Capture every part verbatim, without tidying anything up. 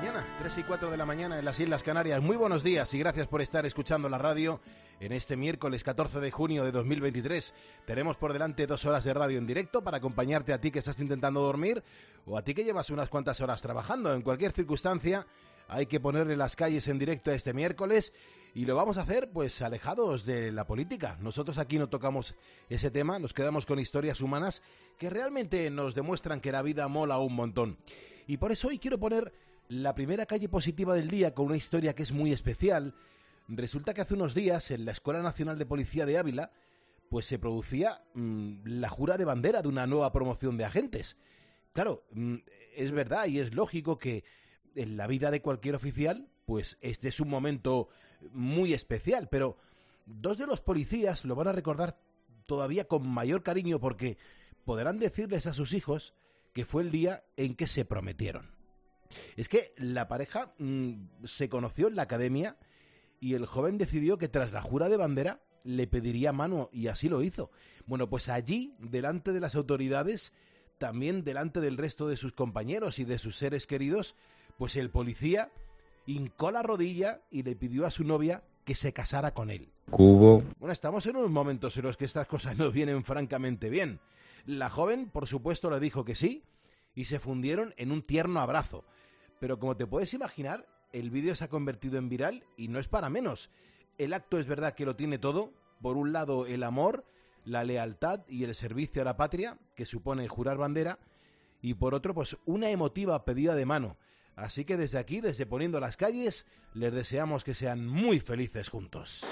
mañana, tres y cuatro de la mañana en las Islas Canarias. Muy buenos días y gracias por estar escuchando la radio en este miércoles catorce de junio de dos mil veintitrés. Tenemos por delante dos horas de radio en directo para acompañarte a ti que estás intentando dormir o a ti que llevas unas cuantas horas trabajando. En cualquier circunstancia hay que ponerle las calles en directo este miércoles y lo vamos a hacer pues alejados de la política. Nosotros aquí no tocamos ese tema, nos quedamos con historias humanas que realmente nos demuestran que la vida mola un montón. Y por eso hoy quiero poner la primera calle positiva del día con una historia que es muy especial. Resulta que hace unos días en la Escuela Nacional de Policía de Ávila pues se producía mmm, la jura de bandera de una nueva promoción de agentes. Claro, mmm, es verdad y es lógico que en la vida de cualquier oficial pues este es un momento muy especial, pero dos de los policías lo van a recordar todavía con mayor cariño porque podrán decirles a sus hijos que fue el día en que se prometieron. Es que la pareja mmm, se conoció en la academia y el joven decidió que tras la jura de bandera le pediría mano y así lo hizo. Bueno, pues allí, delante de las autoridades, también delante del resto de sus compañeros y de sus seres queridos, pues el policía hincó la rodilla y le pidió a su novia que se casara con él. Cubo. Bueno, estamos en unos momentos en los que estas cosas nos vienen francamente bien. La joven, por supuesto, le dijo que sí y se fundieron en un tierno abrazo. Pero como te puedes imaginar, el vídeo se ha convertido en viral y no es para menos. El acto es verdad que lo tiene todo. Por un lado, el amor, la lealtad y el servicio a la patria, que supone jurar bandera. Y por otro, pues una emotiva pedida de mano. Así que desde aquí, desde Poniendo las Calles, les deseamos que sean muy felices juntos.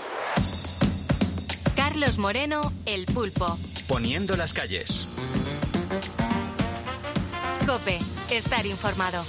Carlos Moreno, El Pulpo. Poniendo las Calles. COPE, estar informado.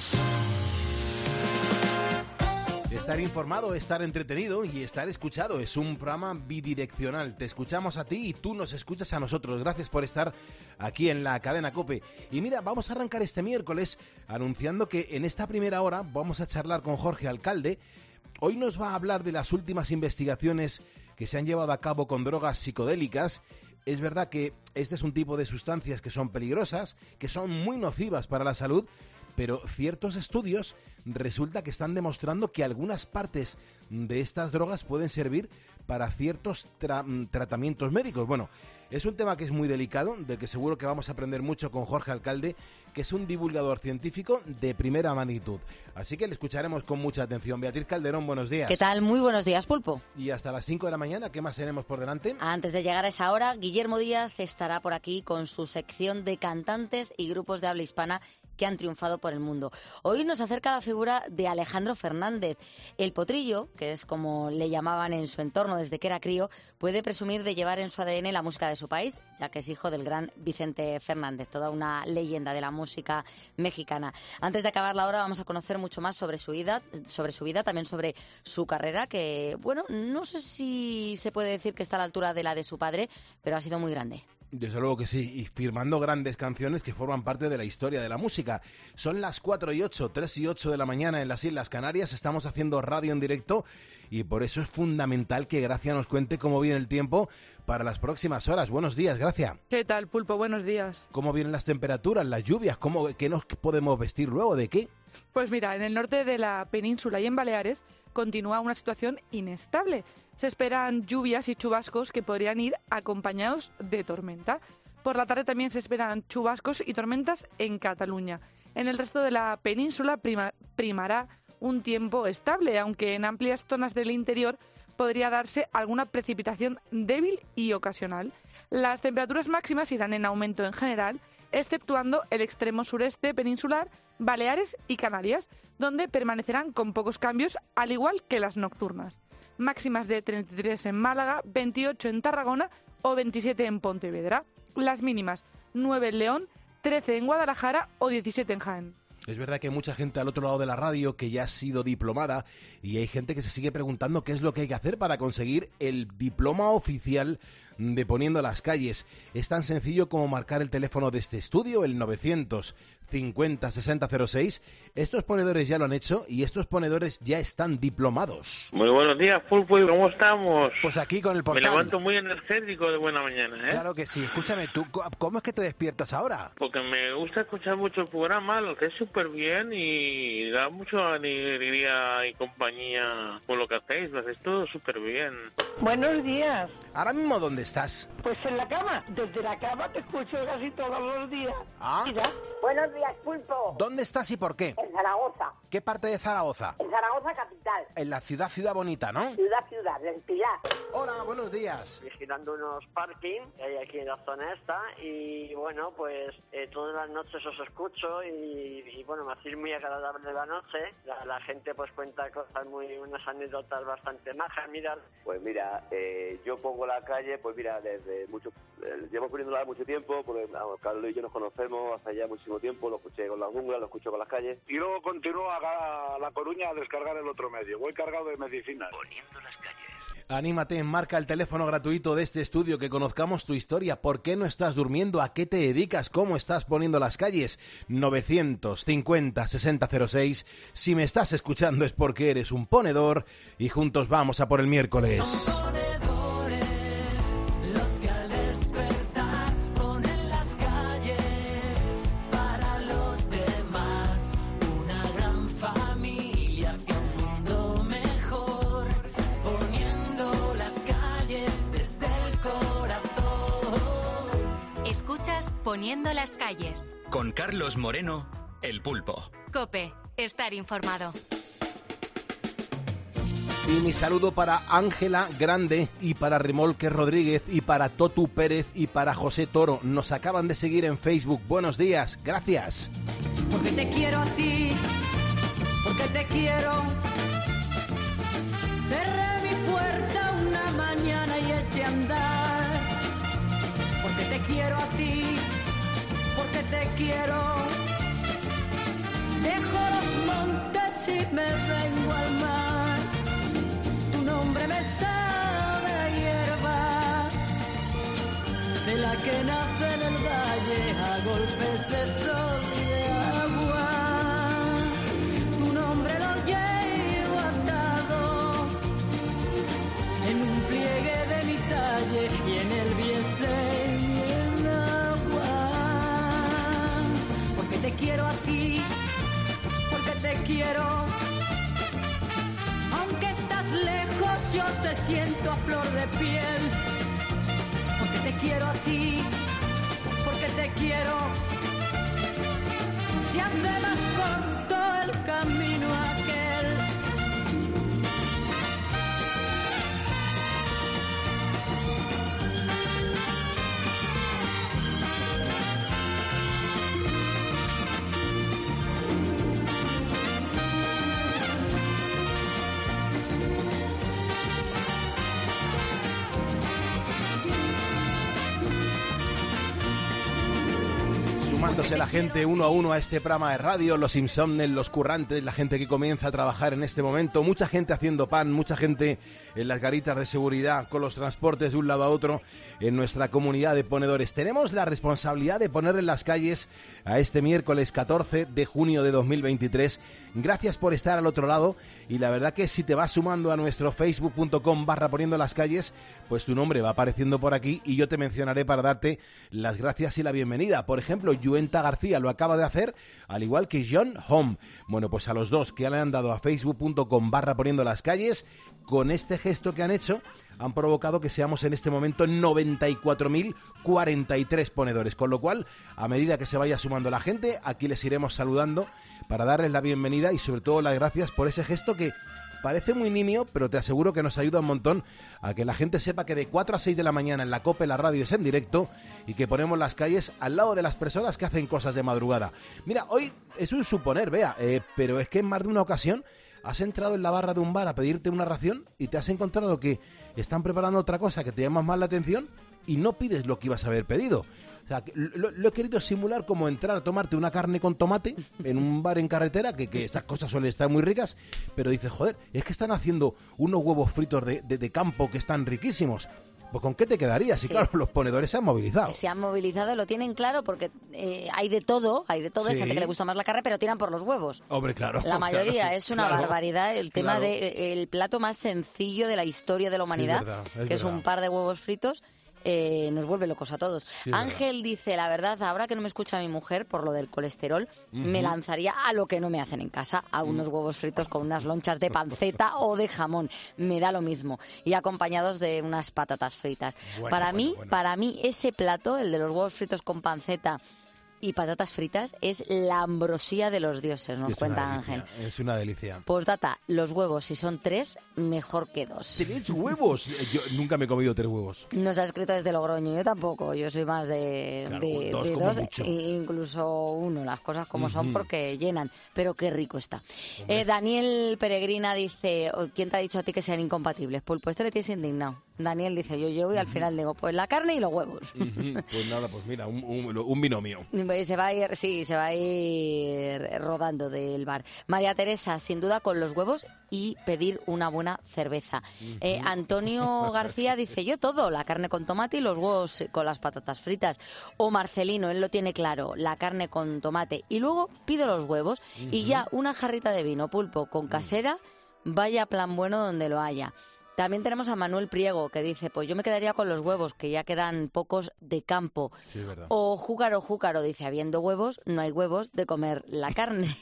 Estar informado, estar entretenido y estar escuchado. Es un programa bidireccional. Te escuchamos a ti y tú nos escuchas a nosotros. Gracias por estar aquí en la cadena COPE. Y mira, vamos a arrancar este miércoles anunciando que en esta primera hora vamos a charlar con Jorge Alcalde. Hoy nos va a hablar de las últimas investigaciones que se han llevado a cabo con drogas psicodélicas. Es verdad que este es un tipo de sustancias que son peligrosas, que son muy nocivas para la salud, pero ciertos estudios resulta que están demostrando que algunas partes de estas drogas pueden servir para ciertos tra- tratamientos médicos. Bueno, es un tema que es muy delicado, del que seguro que vamos a aprender mucho con Jorge Alcalde, que es un divulgador científico de primera magnitud. Así que le escucharemos con mucha atención. Beatriz Calderón, buenos días. ¿Qué tal? Muy buenos días, Pulpo. Y hasta las cinco de la mañana, ¿qué más tenemos por delante? Antes de llegar a esa hora, Guillermo Díaz estará por aquí con su sección de cantantes y grupos de habla hispana que han triunfado por el mundo. Hoy nos acerca la figura de Alejandro Fernández. El potrillo, que es como le llamaban en su entorno desde que era crío, puede presumir de llevar en su A D N la música de su país, ya que es hijo del gran Vicente Fernández, toda una leyenda de la música mexicana. Antes de acabar la hora vamos a conocer mucho más sobre su vida, sobre su vida, también sobre su carrera, que, bueno, no sé si se puede decir que está a la altura de la de su padre, pero ha sido muy grande. Desde luego que sí, y firmando grandes canciones que forman parte de la historia de la música. Son las cuatro y ocho, tres y ocho de la mañana en las Islas Canarias, estamos haciendo radio en directo y por eso es fundamental que Gracia nos cuente cómo viene el tiempo para las próximas horas. Buenos días, Gracia. ¿Qué tal, Pulpo? Buenos días. ¿Cómo vienen las temperaturas, las lluvias? ¿Cómo, ¿Qué nos podemos vestir luego? ¿De qué? Pues mira, en el norte de la península y en Baleares continúa una situación inestable. Se esperan lluvias y chubascos que podrían ir acompañados de tormenta. Por la tarde también se esperan chubascos y tormentas en Cataluña. En el resto de la península prima, primará un tiempo estable, aunque en amplias zonas del interior podría darse alguna precipitación débil y ocasional. Las temperaturas máximas irán en aumento en general, exceptuando el extremo sureste peninsular, Baleares y Canarias, donde permanecerán con pocos cambios, al igual que las nocturnas. Máximas de treinta y tres en Málaga, veintiocho en Tarragona o veintisiete en Pontevedra. Las mínimas, nueve en León, trece en Guadalajara o diecisiete en Jaén. Es verdad que hay mucha gente al otro lado de la radio que ya ha sido diplomada y hay gente que se sigue preguntando qué es lo que hay que hacer para conseguir el diploma oficial de Poniendo las Calles. Es tan sencillo como marcar el teléfono de este estudio, el novecientos cincuenta sesenta cero seis. Estos ponedores ya lo han hecho y estos ponedores ya están diplomados. Muy buenos días, Pulpo, ¿cómo estamos? Pues aquí con el portal. Me levanto muy energético de buena mañana, ¿eh? Claro que sí. Escúchame, ¿tú cómo es que te despiertas ahora? Porque me gusta escuchar mucho el programa, lo que es súper bien y da mucha alegría y compañía con lo que hacéis, lo hacéis todo súper bien. Buenos días. ¿Ahora mismo dónde estás? Pues en la cama. Desde la cama te escucho casi todos los días. Ah. Mira. Buenos días, Pulpo. ¿Dónde estás y por qué? En Zaragoza. ¿Qué parte de Zaragoza? En Zaragoza capital. En la ciudad, ciudad bonita, ¿no? Ciudad, ciudad, del Pilar. Hola, buenos días. Vigilando unos parking que hay aquí en la zona esta y bueno, pues eh, todas las noches os escucho y, y bueno, me hacéis muy agradable la noche. La, la gente pues cuenta cosas muy, unas anécdotas bastante majas, mira. Pues mira, eh, yo pongo la calle, pues mira, desde mucho, eh, llevo poniéndola mucho tiempo, porque vamos, Carlos y yo nos conocemos hace ya muchísimo tiempo, lo escuché con la jungla, lo escucho con las calles. Y luego continúo a La Coruña a descargar el otro medio, voy cargado de medicinas. Poniendo las calles. Anímate, marca el teléfono gratuito de este estudio, que conozcamos tu historia. ¿Por qué no estás durmiendo? ¿A qué te dedicas? ¿Cómo estás poniendo las calles? novecientos cincuenta sesenta cero seis. Si me estás escuchando es porque eres un ponedor y juntos vamos a por el miércoles. Son ponedores, los que al despertar ponen las calles para los demás. Una gran familia hacia un mundo mejor, poniendo las calles desde el corazón. Escuchas Poniendo las calles. Con Carlos Moreno, El Pulpo. COPE, estar informado. Y mi saludo para Ángela Grande y para Remolque Rodríguez y para Totu Pérez y para José Toro. Nos acaban de seguir en Facebook. Buenos días, gracias. Porque te quiero a ti, porque te quiero. Cerré mi puerta una mañana y eché a andar. Porque te quiero a ti, porque te quiero. Dejo los montes y me vengo al mar. Tu nombre me sabe a hierba, de la que nace en el valle a golpes de sol y de agua. Tu nombre lo llevo atado en un pliegue de mi talle y en el biesde y en agua. Porque te quiero a ti, porque te quiero. Aunque estás lejos, yo te siento a flor de piel. Porque te quiero a ti, porque te quiero. Se hace más corto el camino aquel. Sumándose la gente uno a uno a este programa de radio, los insomnes, los currantes, la gente que comienza a trabajar en este momento, mucha gente haciendo pan, mucha gente en las garitas de seguridad, con los transportes de un lado a otro en nuestra comunidad de ponedores. Tenemos la responsabilidad de poner en las calles a este miércoles catorce de junio de dos mil veintitrés. Gracias por estar al otro lado y la verdad que si te vas sumando a nuestro facebook punto com barra poniendo las calles, pues tu nombre va apareciendo por aquí y yo te mencionaré para darte las gracias y la bienvenida. Por ejemplo, Yuenta García lo acaba de hacer, al igual que John Home. Bueno, pues a los dos que le han dado a facebook punto com barra poniendo las calles, con este gesto que han hecho, han provocado que seamos en este momento noventa y cuatro mil cuarenta y tres ponedores, con lo cual, a medida que se vaya sumando la gente, aquí les iremos saludando para darles la bienvenida y sobre todo las gracias por ese gesto que parece muy nimio, pero te aseguro que nos ayuda un montón a que la gente sepa que de cuatro a seis de la mañana en la COPE la radio es en directo y que ponemos las calles al lado de las personas que hacen cosas de madrugada. Mira, hoy es un suponer, vea, eh, pero es que en más de una ocasión has entrado en la barra de un bar a pedirte una ración y te has encontrado que están preparando otra cosa que te llama más la atención y no pides lo que ibas a haber pedido. O sea, lo, lo he querido simular como entrar a tomarte una carne con tomate en un bar en carretera, que, que estas cosas suelen estar muy ricas, pero dices, joder, es que están haciendo unos huevos fritos de, de, de campo que están riquísimos. Pues ¿con qué te quedarías? Y Sí. claro, los ponedores se han movilizado. Se han movilizado, lo tienen claro porque eh, hay de todo, hay de todo, hay Sí. gente que le gusta más la carne, pero tiran por los huevos. Hombre, claro. La mayoría claro, es una claro, barbaridad. El tema claro. de eh, el plato más sencillo de la historia de la humanidad, Sí, verdad, es que es verdad. un par de huevos fritos. Eh, nos vuelve locos a todos. Sí, es Ángel dice, la verdad, ahora que no me escucha mi mujer por lo del colesterol, me Ujú. lanzaría a lo que no me hacen en casa, a unos huevos fritos con unas lonchas de panceta o de jamón. Me da lo mismo. Y acompañados de unas patatas fritas. Bueno, para bueno, mí, bueno. para mí, ese plato, el de los huevos fritos con panceta y patatas fritas, es la ambrosía de los dioses, nos Es cuenta una Ángel. delicia, Es una delicia. Postdata, los huevos, si son tres, mejor que dos. ¿Tres huevos? Yo nunca me he comido tres huevos. Nos ha escrito desde Logroño, yo tampoco, yo soy más de, Claro, de- dos de como dos, mucho. e incluso uno, las cosas como son Ujú. porque llenan, pero qué rico está. Hombre. Eh, Daniel Peregrina dice, oh, ¿quién te ha dicho a ti que sean incompatibles? Pulpo, este le tienes indignado. Daniel dice, yo llego y al final digo, pues la carne y los huevos. Ujú. Pues nada, pues mira, un, un- un binomio. Y se va a ir, sí, se va a ir rodando del bar. María Teresa, sin duda con los huevos y pedir una buena cerveza. Eh, Antonio García dice, yo todo, la carne con tomate y los huevos con las patatas fritas. O Marcelino, él lo tiene claro, la carne con tomate. Y luego pido los huevos y ya una jarrita de vino, Pulpo, con casera, vaya plan bueno donde lo haya. También tenemos a Manuel Priego, que dice, pues yo me quedaría con los huevos, que ya quedan pocos de campo. Sí, es verdad. O Júcaro Júcaro dice, habiendo huevos, no hay huevos de comer la carne.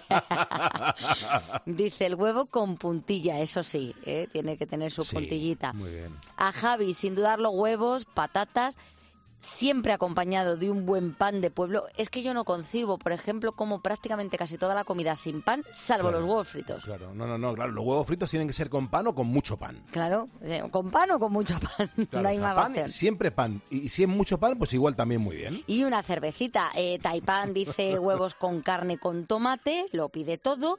Dice, el huevo con puntilla, eso sí, ¿eh? Tiene que tener su Sí, puntillita. Muy bien. A Javi, sin dudarlo, huevos, patatas, siempre acompañado de un buen pan de pueblo. Es que yo no concibo, por ejemplo, como prácticamente casi toda la comida sin pan, salvo Claro, los huevos fritos. Claro, no, no, no, claro, los huevos fritos tienen que ser con pan o con mucho pan. Claro, eh, con pan o con mucho pan, Claro, no hay o sea, más pan, opción. siempre pan. Y si es mucho pan, pues igual también muy bien. Y una cervecita. Eh, Taipán dice huevos con carne con tomate, lo pide todo.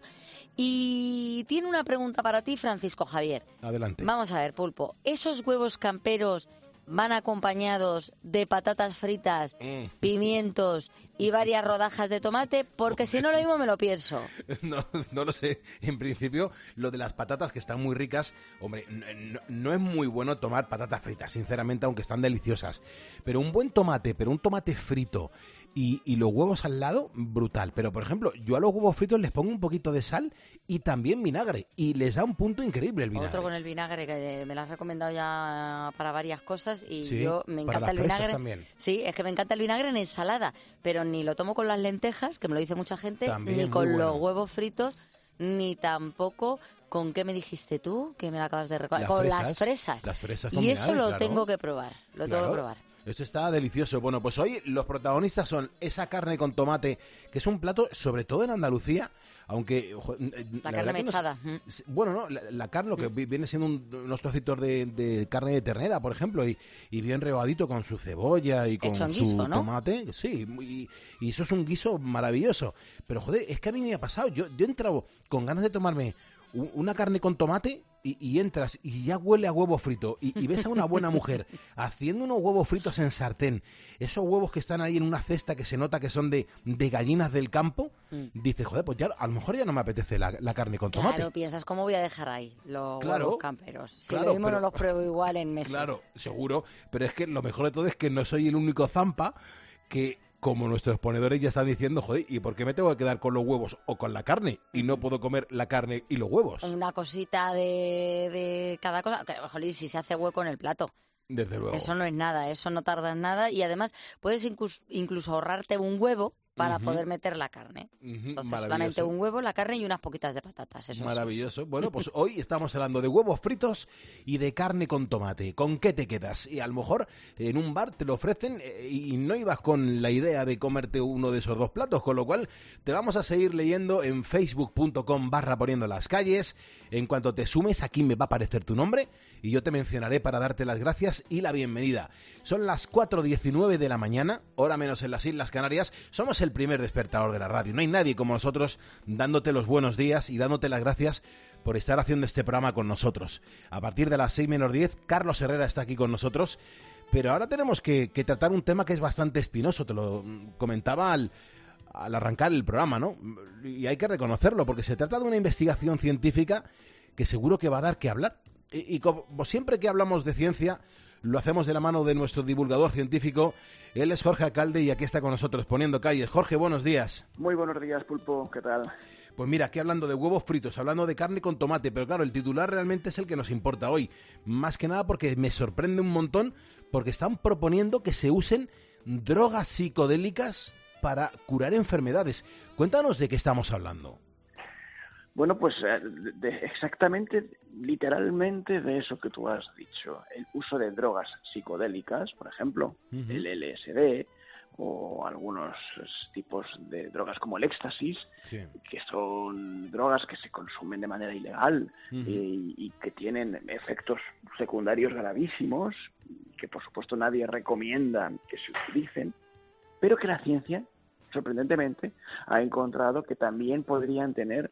Y tiene una pregunta para ti, Francisco Javier. Adelante. Vamos a ver, Pulpo. ¿Esos huevos camperos van acompañados de patatas fritas, Mm. pimientos y varias rodajas de tomate? Porque si no, lo mismo me lo pienso. No, no lo sé. En principio, lo de las patatas que están muy ricas, hombre, no, no- no es muy bueno tomar patatas fritas, sinceramente, aunque están deliciosas. Pero un buen tomate, pero un tomate frito y, y los huevos al lado, brutal. Pero, por ejemplo, yo a los huevos fritos les pongo un poquito de sal y también vinagre. Y les da un punto increíble el vinagre. Otro con el vinagre, que me lo has recomendado ya para varias cosas y Sí, yo me para encanta las el fresas vinagre. también. Sí, es que me encanta el vinagre en ensalada, pero ni lo tomo con las lentejas, que me lo dice mucha gente, También, ni muy con bueno. los huevos fritos, ni tampoco con qué me dijiste tú, que me lo acabas de recordar, Las con fresas, las fresas. las fresas y con eso vinagre, lo claro. tengo que probar, lo tengo Claro. que probar. Eso está delicioso. Bueno, pues hoy los protagonistas son esa carne con tomate, que es un plato, sobre todo en Andalucía, aunque... jo, eh, La, verdad carne que no sé- mechada. mm. s- Bueno, no, la, la carne, lo que vi- viene siendo un- unos trocitos de, de carne de ternera, por ejemplo, y, y bien rebadito con su cebolla y con Hecho en su guiso, ¿no? tomate. Sí, y, y eso es un guiso maravilloso. Pero, joder, es que a mí me ha pasado. Yo, yo he entrado con ganas de tomarme u- una carne con tomate y, y entras y ya huele a huevo frito y, y ves a una buena mujer haciendo unos huevos fritos en sartén, esos huevos que están ahí en una cesta que se nota que son de, de gallinas del campo, Mm. dices, joder, pues ya a lo mejor ya no me apetece la, la carne con tomate. Claro, piensas, ¿cómo voy a dejar ahí los Claro, huevos camperos? Si claro, lo mismo pero- no los pruebo igual en meses. Claro, seguro, pero es que lo mejor de todo es que no soy el único zampa que, como nuestros ponedores ya están diciendo, joder, ¿y por qué me tengo que quedar con los huevos o con la carne y no puedo comer la carne y los huevos? Una cosita de, de cada cosa. Que, jolín, si se hace hueco en el plato. Desde luego. Eso no es nada, eso no tarda en nada y además puedes incluso, incluso ahorrarte un huevo para Ujú. poder meter la carne. Ujú, Entonces maravilloso. solamente un huevo, la carne y unas poquitas de patatas. Eso sí. Maravilloso. Bueno, pues hoy estamos hablando de huevos fritos y de carne con tomate. ¿Con qué te quedas? Y a lo mejor en un bar te lo ofrecen eh, y no ibas con la idea de comerte uno de esos dos platos, con lo cual te vamos a seguir leyendo en facebook punto com barra poniendo las calles. En cuanto te sumes, aquí me va a aparecer tu nombre y yo te mencionaré para darte las gracias y la bienvenida. Son las cuatro diecinueve de la mañana, hora menos en las Islas Canarias. Somos el primer despertador de la radio. No hay nadie como nosotros dándote los buenos días y dándote las gracias por estar haciendo este programa con nosotros. A partir de las seis menos diez, Carlos Herrera está aquí con nosotros, pero ahora tenemos que, que tratar un tema que es bastante espinoso. Te lo comentaba al, al arrancar el programa, ¿no? Y hay que reconocerlo, porque se trata de una investigación científica que seguro que va a dar que hablar. Y, y como siempre que hablamos de ciencia, lo hacemos de la mano de nuestro divulgador científico. Él es Jorge Alcalde y aquí está con nosotros poniendo calles. Jorge, buenos días. Muy buenos días, Pulpo, ¿qué tal? Pues mira, aquí hablando de huevos fritos, hablando de carne con tomate, pero claro, el titular realmente es el que nos importa hoy. Más que nada porque me sorprende un montón, porque están proponiendo que se usen drogas psicodélicas para curar enfermedades. Cuéntanos de qué estamos hablando. Bueno, pues de, de exactamente, literalmente de eso que tú has dicho. El uso de drogas psicodélicas, por ejemplo, uh-huh. el L S D o algunos tipos de drogas como el éxtasis, sí. que son drogas que se consumen de manera ilegal uh-huh. y, y que tienen efectos secundarios gravísimos, que por supuesto nadie recomienda que se utilicen, pero que la ciencia, sorprendentemente, ha encontrado que también podrían tener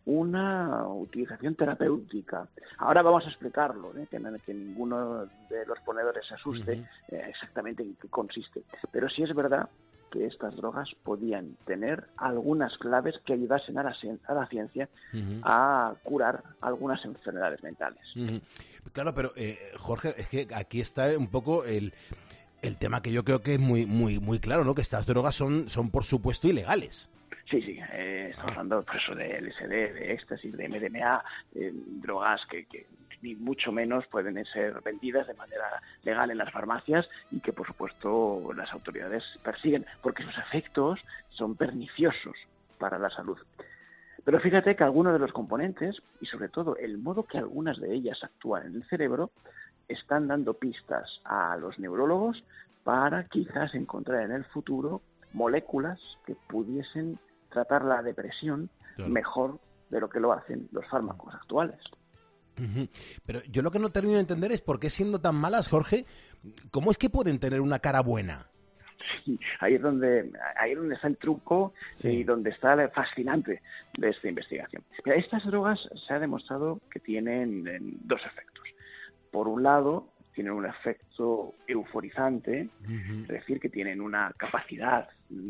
una utilización terapéutica. Ahora vamos a explicarlo, ¿eh? que, que ninguno de los ponedores se asuste uh-huh. eh, exactamente en qué consiste. Pero sí es verdad que estas drogas podían tener algunas claves que ayudasen a la, a la ciencia uh-huh. a curar algunas enfermedades mentales. Uh-huh. Claro, pero eh, Jorge, es que aquí está un poco el, el tema que yo creo que es muy muy muy claro, ¿no? Que estas drogas son, son por supuesto ilegales. Sí, sí, eh, estamos hablando por eso de L S D, de éxtasis, de M D M A, eh, drogas que, que ni mucho menos pueden ser vendidas de manera legal en las farmacias y que por supuesto las autoridades persiguen porque sus efectos son perniciosos para la salud. Pero fíjate que algunos de los componentes y sobre todo el modo que algunas de ellas actúan en el cerebro están dando pistas a los neurólogos para quizás encontrar en el futuro moléculas que pudiesen tratar la depresión claro. mejor de lo que lo hacen los fármacos actuales. Uh-huh. Pero yo lo que no termino de entender es por qué, siendo tan malas, Jorge, ¿cómo es que pueden tener una cara buena? Sí, ahí es donde, ahí es donde está el truco sí. y donde está lo fascinante de esta investigación. Mira, estas drogas se ha demostrado que tienen dos efectos. Por un lado, tienen un efecto euforizante, uh-huh. es decir, que tienen una capacidad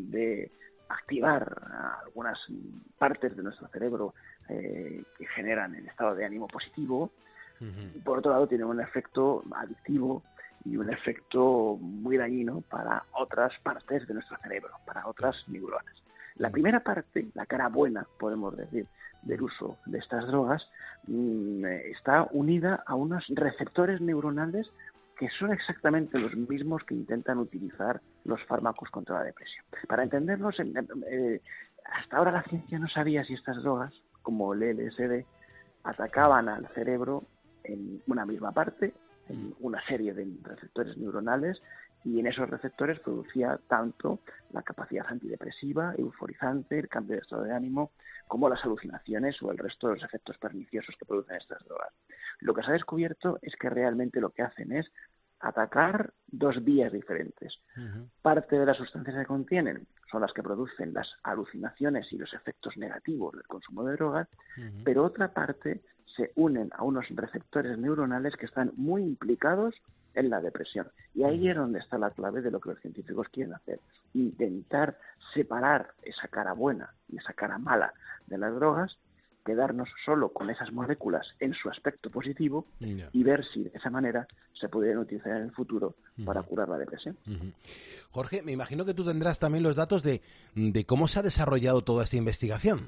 de activar algunas partes de nuestro cerebro eh, que generan el estado de ánimo positivo. Uh-huh. Y por otro lado, tienen un efecto adictivo y un efecto muy dañino para otras partes de nuestro cerebro, para otras neuronas. La primera parte, la cara buena, podemos decir, del uso de estas drogas, mmm, está unida a unos receptores neuronales que son exactamente los mismos que intentan utilizar los fármacos contra la depresión. Para entenderlos, eh, hasta ahora la ciencia no sabía si estas drogas, como el L S D, atacaban al cerebro en una misma parte, en una serie de receptores neuronales, y en esos receptores producía tanto la capacidad antidepresiva, euforizante, el cambio de estado de ánimo, como las alucinaciones o el resto de los efectos perniciosos que producen estas drogas. Lo que se ha descubierto es que realmente lo que hacen es atacar dos vías diferentes. Uh-huh. Parte de las sustancias que contienen son las que producen las alucinaciones y los efectos negativos del consumo de drogas, uh-huh. pero otra parte se unen a unos receptores neuronales que están muy implicados en la depresión. Y ahí es donde está la clave de lo que los científicos quieren hacer. Intentar separar esa cara buena y esa cara mala de las drogas, quedarnos solo con esas moléculas en su aspecto positivo yeah. y ver si de esa manera se pudieran utilizar en el futuro uh-huh. para curar la depresión. Uh-huh. Jorge, me imagino que tú tendrás también los datos de, de cómo se ha desarrollado toda esta investigación.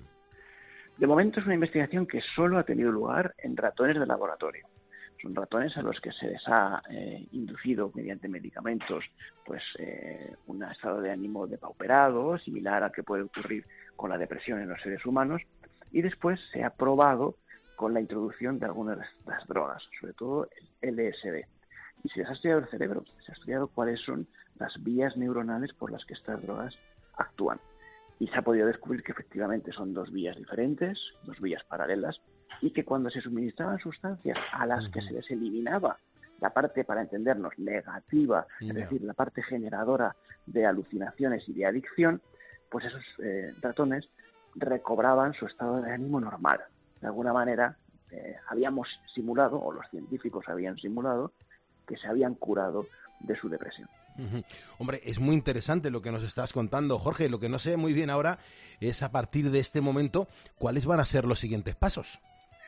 De momento es una investigación que solo ha tenido lugar en ratones de laboratorio. Son ratones a los que se les ha eh, inducido mediante medicamentos pues eh, un estado de ánimo depauperado, similar al que puede ocurrir con la depresión en los seres humanos, y después se ha probado con la introducción de algunas de estas drogas, sobre todo el L S D. Y se les ha estudiado el cerebro, se ha estudiado cuáles son las vías neuronales por las que estas drogas actúan. Y se ha podido descubrir que efectivamente son dos vías diferentes, dos vías paralelas, y que cuando se suministraban sustancias a las que se les eliminaba la parte, para entendernos, negativa, es yeah. decir, la parte generadora de alucinaciones y de adicción, pues esos eh, ratones recobraban su estado de ánimo normal. De alguna manera, eh, habíamos simulado, o los científicos habían simulado, que se habían curado de su depresión. Uh-huh. Hombre, es muy interesante lo que nos estás contando, Jorge. Lo que no sé muy bien ahora es, a partir de este momento, cuáles van a ser los siguientes pasos.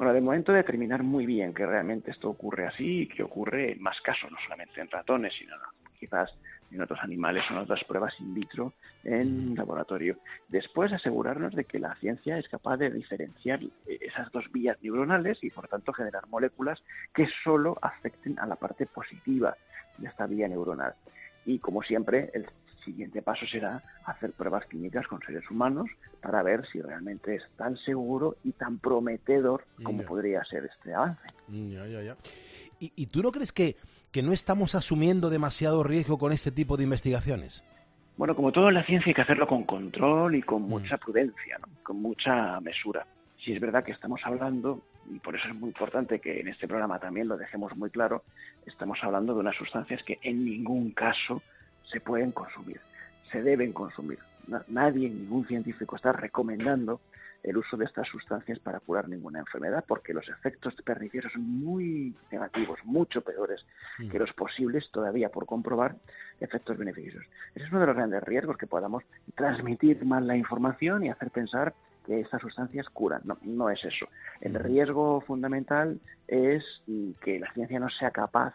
Bueno, de momento determinar muy bien que realmente esto ocurre así y que ocurre en más casos, no solamente en ratones, sino quizás en otros animales o en otras pruebas in vitro en laboratorio. Después asegurarnos de que la ciencia es capaz de diferenciar esas dos vías neuronales y por tanto generar moléculas que solo afecten a la parte positiva de esta vía neuronal. Y como siempre, el siguiente paso será hacer pruebas clínicas con seres humanos para ver si realmente es tan seguro y tan prometedor como ya. podría ser este avance. Ya, ya, ya. ¿Y, y tú no crees que, que no estamos asumiendo demasiado riesgo con este tipo de investigaciones? Bueno, como todo en la ciencia hay que hacerlo con control y con mucha prudencia, ¿no? Con mucha mesura. Si es verdad que estamos hablando, y por eso es muy importante que en este programa también lo dejemos muy claro, estamos hablando de unas sustancias que en ningún caso se pueden consumir, se deben consumir. Nadie, ningún científico está recomendando el uso de estas sustancias para curar ninguna enfermedad, porque los efectos perniciosos son muy negativos, mucho peores mm. que los posibles, todavía por comprobar, efectos beneficiosos. Ese es uno de los grandes riesgos, que podamos transmitir mal la información y hacer pensar que estas sustancias curan. No, no es eso. El riesgo fundamental es que la ciencia no sea capaz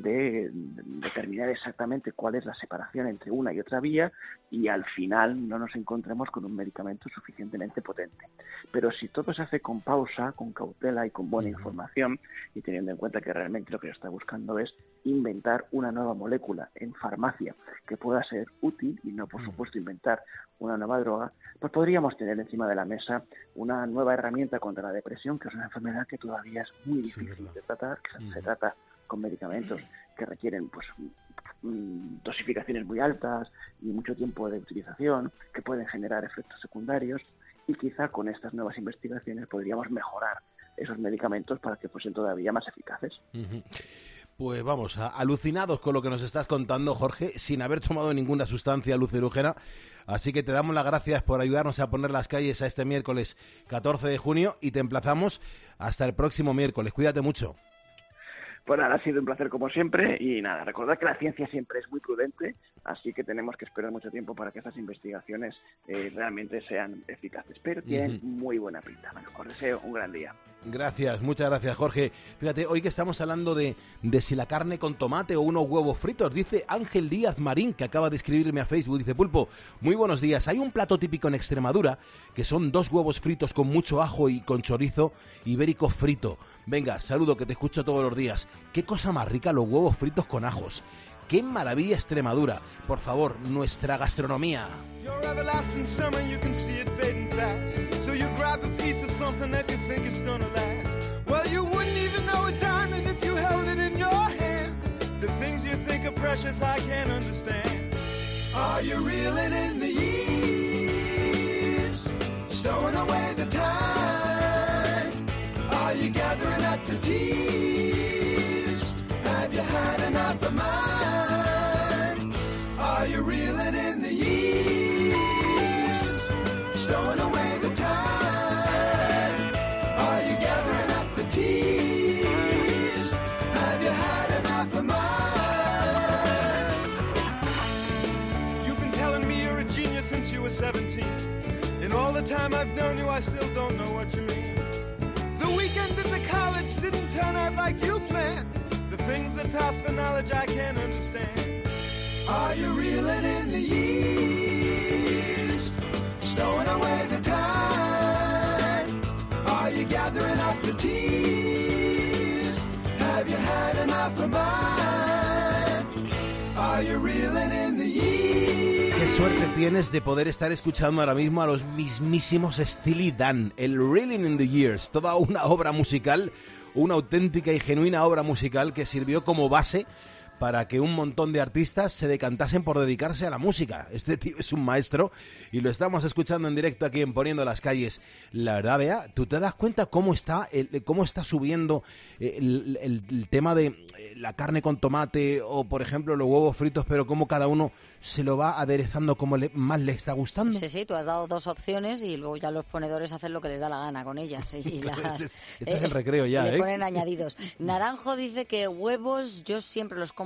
de determinar exactamente cuál es la separación entre una y otra vía y al final no nos encontremos con un medicamento suficientemente potente. Pero si todo se hace con pausa, con cautela y con buena información, y teniendo en cuenta que realmente lo que se está buscando es inventar una nueva molécula en farmacia que pueda ser útil y no, por supuesto, inventar una nueva droga, pues podríamos tener encima de la mesa una nueva herramienta contra la depresión, que es una enfermedad que todavía es muy difícil sí, de tratar, que mm. se trata con medicamentos que requieren pues dosificaciones muy altas y mucho tiempo de utilización, que pueden generar efectos secundarios, y quizá con estas nuevas investigaciones podríamos mejorar esos medicamentos para que fuesen todavía más eficaces. Uh-huh. Pues vamos, a, alucinados con lo que nos estás contando, Jorge, sin haber tomado ninguna sustancia alucinógena. Así que te damos las gracias por ayudarnos a poner las calles a este miércoles catorce de junio y te emplazamos hasta el próximo miércoles. Cuídate mucho. Pues nada, ha sido un placer como siempre y nada, recordad que la ciencia siempre es muy prudente, así que tenemos que esperar mucho tiempo para que estas investigaciones eh, realmente sean eficaces, pero tienen uh-huh. muy buena pinta. Bueno, os deseo un gran día. Gracias, muchas gracias, Jorge. Fíjate, hoy que estamos hablando de, de si la carne con tomate o unos huevos fritos, dice Ángel Díaz Marín, que acaba de escribirme a Facebook, dice: Pulpo, muy buenos días, hay un plato típico en Extremadura que son dos huevos fritos con mucho ajo y con chorizo ibérico frito. Venga, saludo, que te escucho todos los días. Qué cosa más rica los huevos fritos con ajos. ¡Qué maravilla Extremadura! Por favor, nuestra gastronomía. Your everlasting summer, you can see it fading fast. So you grab a piece of something that you think is gonna last. Well, you wouldn't even know a diamond if you held it in your hand. The things you think are precious, I can't understand. Are you reeling in the years? Stowing away the time? Are you gathering up the tears? Have you had enough of mine? Are you reeling in the years? Stowing away the time? Are you gathering up the tears? Have you had enough of mine? You've been telling me you're a genius since you were seventeen. In all the time I've known you, I still don't know what you mean. The weekend at the college didn't turn out like you planned. The things that pass for knowledge I can't understand. Are you reeling in the years? Stowing away the time? Are you gathering up the tears? Have you had enough of mine? Are you reeling in the years? Qué suerte tienes de poder estar escuchando ahora mismo a los mismísimos Steely Dan, el Reeling in the Years, toda una obra musical, una auténtica y genuina obra musical que sirvió como base para que un montón de artistas se decantasen por dedicarse a la música. Este tío es un maestro y lo estamos escuchando en directo aquí en Poniendo las Calles. La verdad, Bea, ¿tú te das cuenta cómo está el, cómo está subiendo el, el, el tema de la carne con tomate o, por ejemplo, los huevos fritos, pero cómo cada uno se lo va aderezando como le, más le está gustando? Sí, sí, tú has dado dos opciones y luego ya los ponedores hacen lo que les da la gana con ellas. Y las, este es, este eh, es el recreo ya, le ¿eh? ponen añadidos. Naranjo dice que huevos yo siempre los como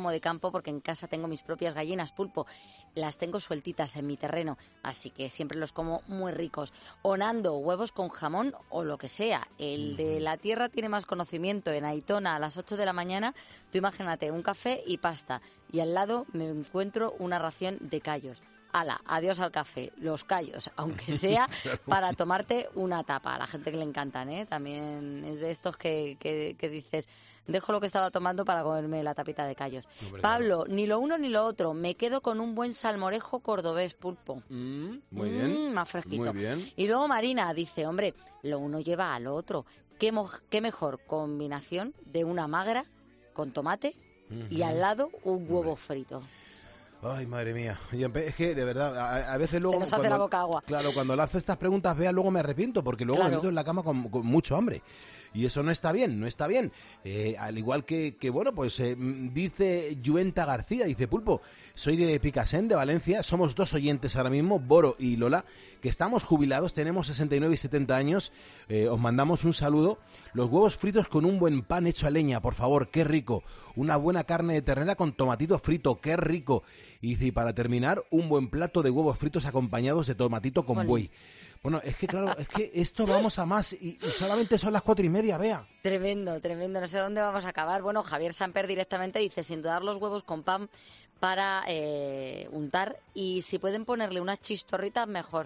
como de campo porque en casa tengo mis propias gallinas, Pulpo. Las tengo sueltitas en mi terreno, así que siempre los como muy ricos. O Nando, huevos con jamón o lo que sea. El de la tierra tiene más conocimiento. En Aitona, a las ocho de la mañana, tú imagínate, un café y pasta. Y al lado me encuentro una ración de callos. Ala, adiós al café, los callos, aunque sea para tomarte una tapa. A la gente que le encantan, ¿eh? También es de estos que, que, que dices, dejo lo que estaba tomando para comerme la tapita de callos. Hombre, Pablo, claro. Ni lo uno ni lo otro, me quedo con un buen salmorejo cordobés, Pulpo. Mm, muy mm, bien. Más fresquito. Muy bien. Y luego Marina dice, hombre, lo uno lleva al otro. ¿Qué, mo- qué mejor combinación de una magra con tomate uh-huh. y al lado un huevo hombre. frito? Ay, madre mía. Es que, de verdad, a, a veces luego... Se nos hace cuando, la boca agua. Claro, cuando le hace estas preguntas, vea, luego me arrepiento, porque luego claro. me meto en la cama con, con mucho hambre. Y eso no está bien, no está bien. Eh, al igual que, que bueno, pues eh, dice Yuenta García, dice, Pulpo, soy de Picasen, de Valencia, somos dos oyentes ahora mismo, Boro y Lola, que estamos jubilados, tenemos sesenta y nueve y setenta años, eh, os mandamos un saludo. Los huevos fritos con un buen pan hecho a leña, por favor, qué rico. Una buena carne de ternera con tomatito frito, qué rico. Y dice, para terminar, un buen plato de huevos fritos acompañados de tomatito con buey. Bueno, es que claro, es que esto vamos a más y, y solamente son las cuatro y media, vea. Tremendo, tremendo, no sé dónde vamos a acabar. Bueno, Javier Samper directamente dice, sin dudar los huevos con pan para eh, untar y si pueden ponerle unas chistorritas, mejor.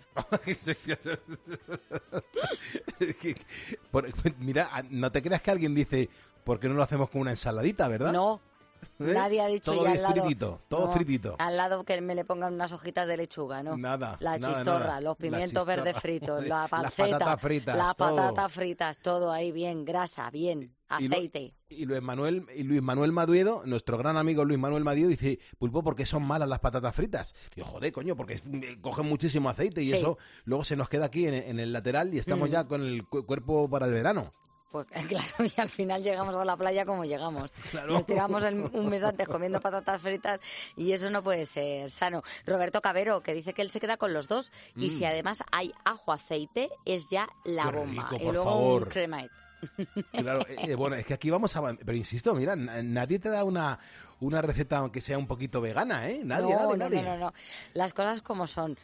Mira, no te creas que alguien dice, ¿por qué no lo hacemos con una ensaladita, verdad? No. ¿Eh? Nadie ha dicho todo ya al lado, fritito, todo no, fritito. Al lado que me le pongan unas hojitas de lechuga, ¿no? Nada. La nada, chistorra, nada. los pimientos verdes fritos, la panceta, las patatas fritas, las todo. patatas fritas, todo ahí bien, grasa, bien, aceite. Y, lo, y Luis Manuel y Luis Manuel Madiedo, nuestro gran amigo Luis Manuel Madiedo, dice, Pulpo, ¿por qué son malas las patatas fritas? Digo, joder, coño, porque es, cogen muchísimo aceite y sí. eso luego se nos queda aquí en, en el lateral y estamos mm. ya con el cu- cuerpo para el verano. Pues claro, y al final llegamos a la playa como llegamos. Claro. Nos tiramos el, un mes antes comiendo patatas fritas y eso no puede ser sano. Roberto Cabero, que dice que él se queda con los dos mm. y si además hay ajo aceite, es ya la Qué bomba. rico, y por luego favor. un cremate. Claro, eh, bueno, es que aquí vamos a... Pero insisto, mira, nadie te da una, una receta aunque sea un poquito vegana, ¿eh? Nadie, no, nadie, no, nadie. No, no, no. Las cosas como son.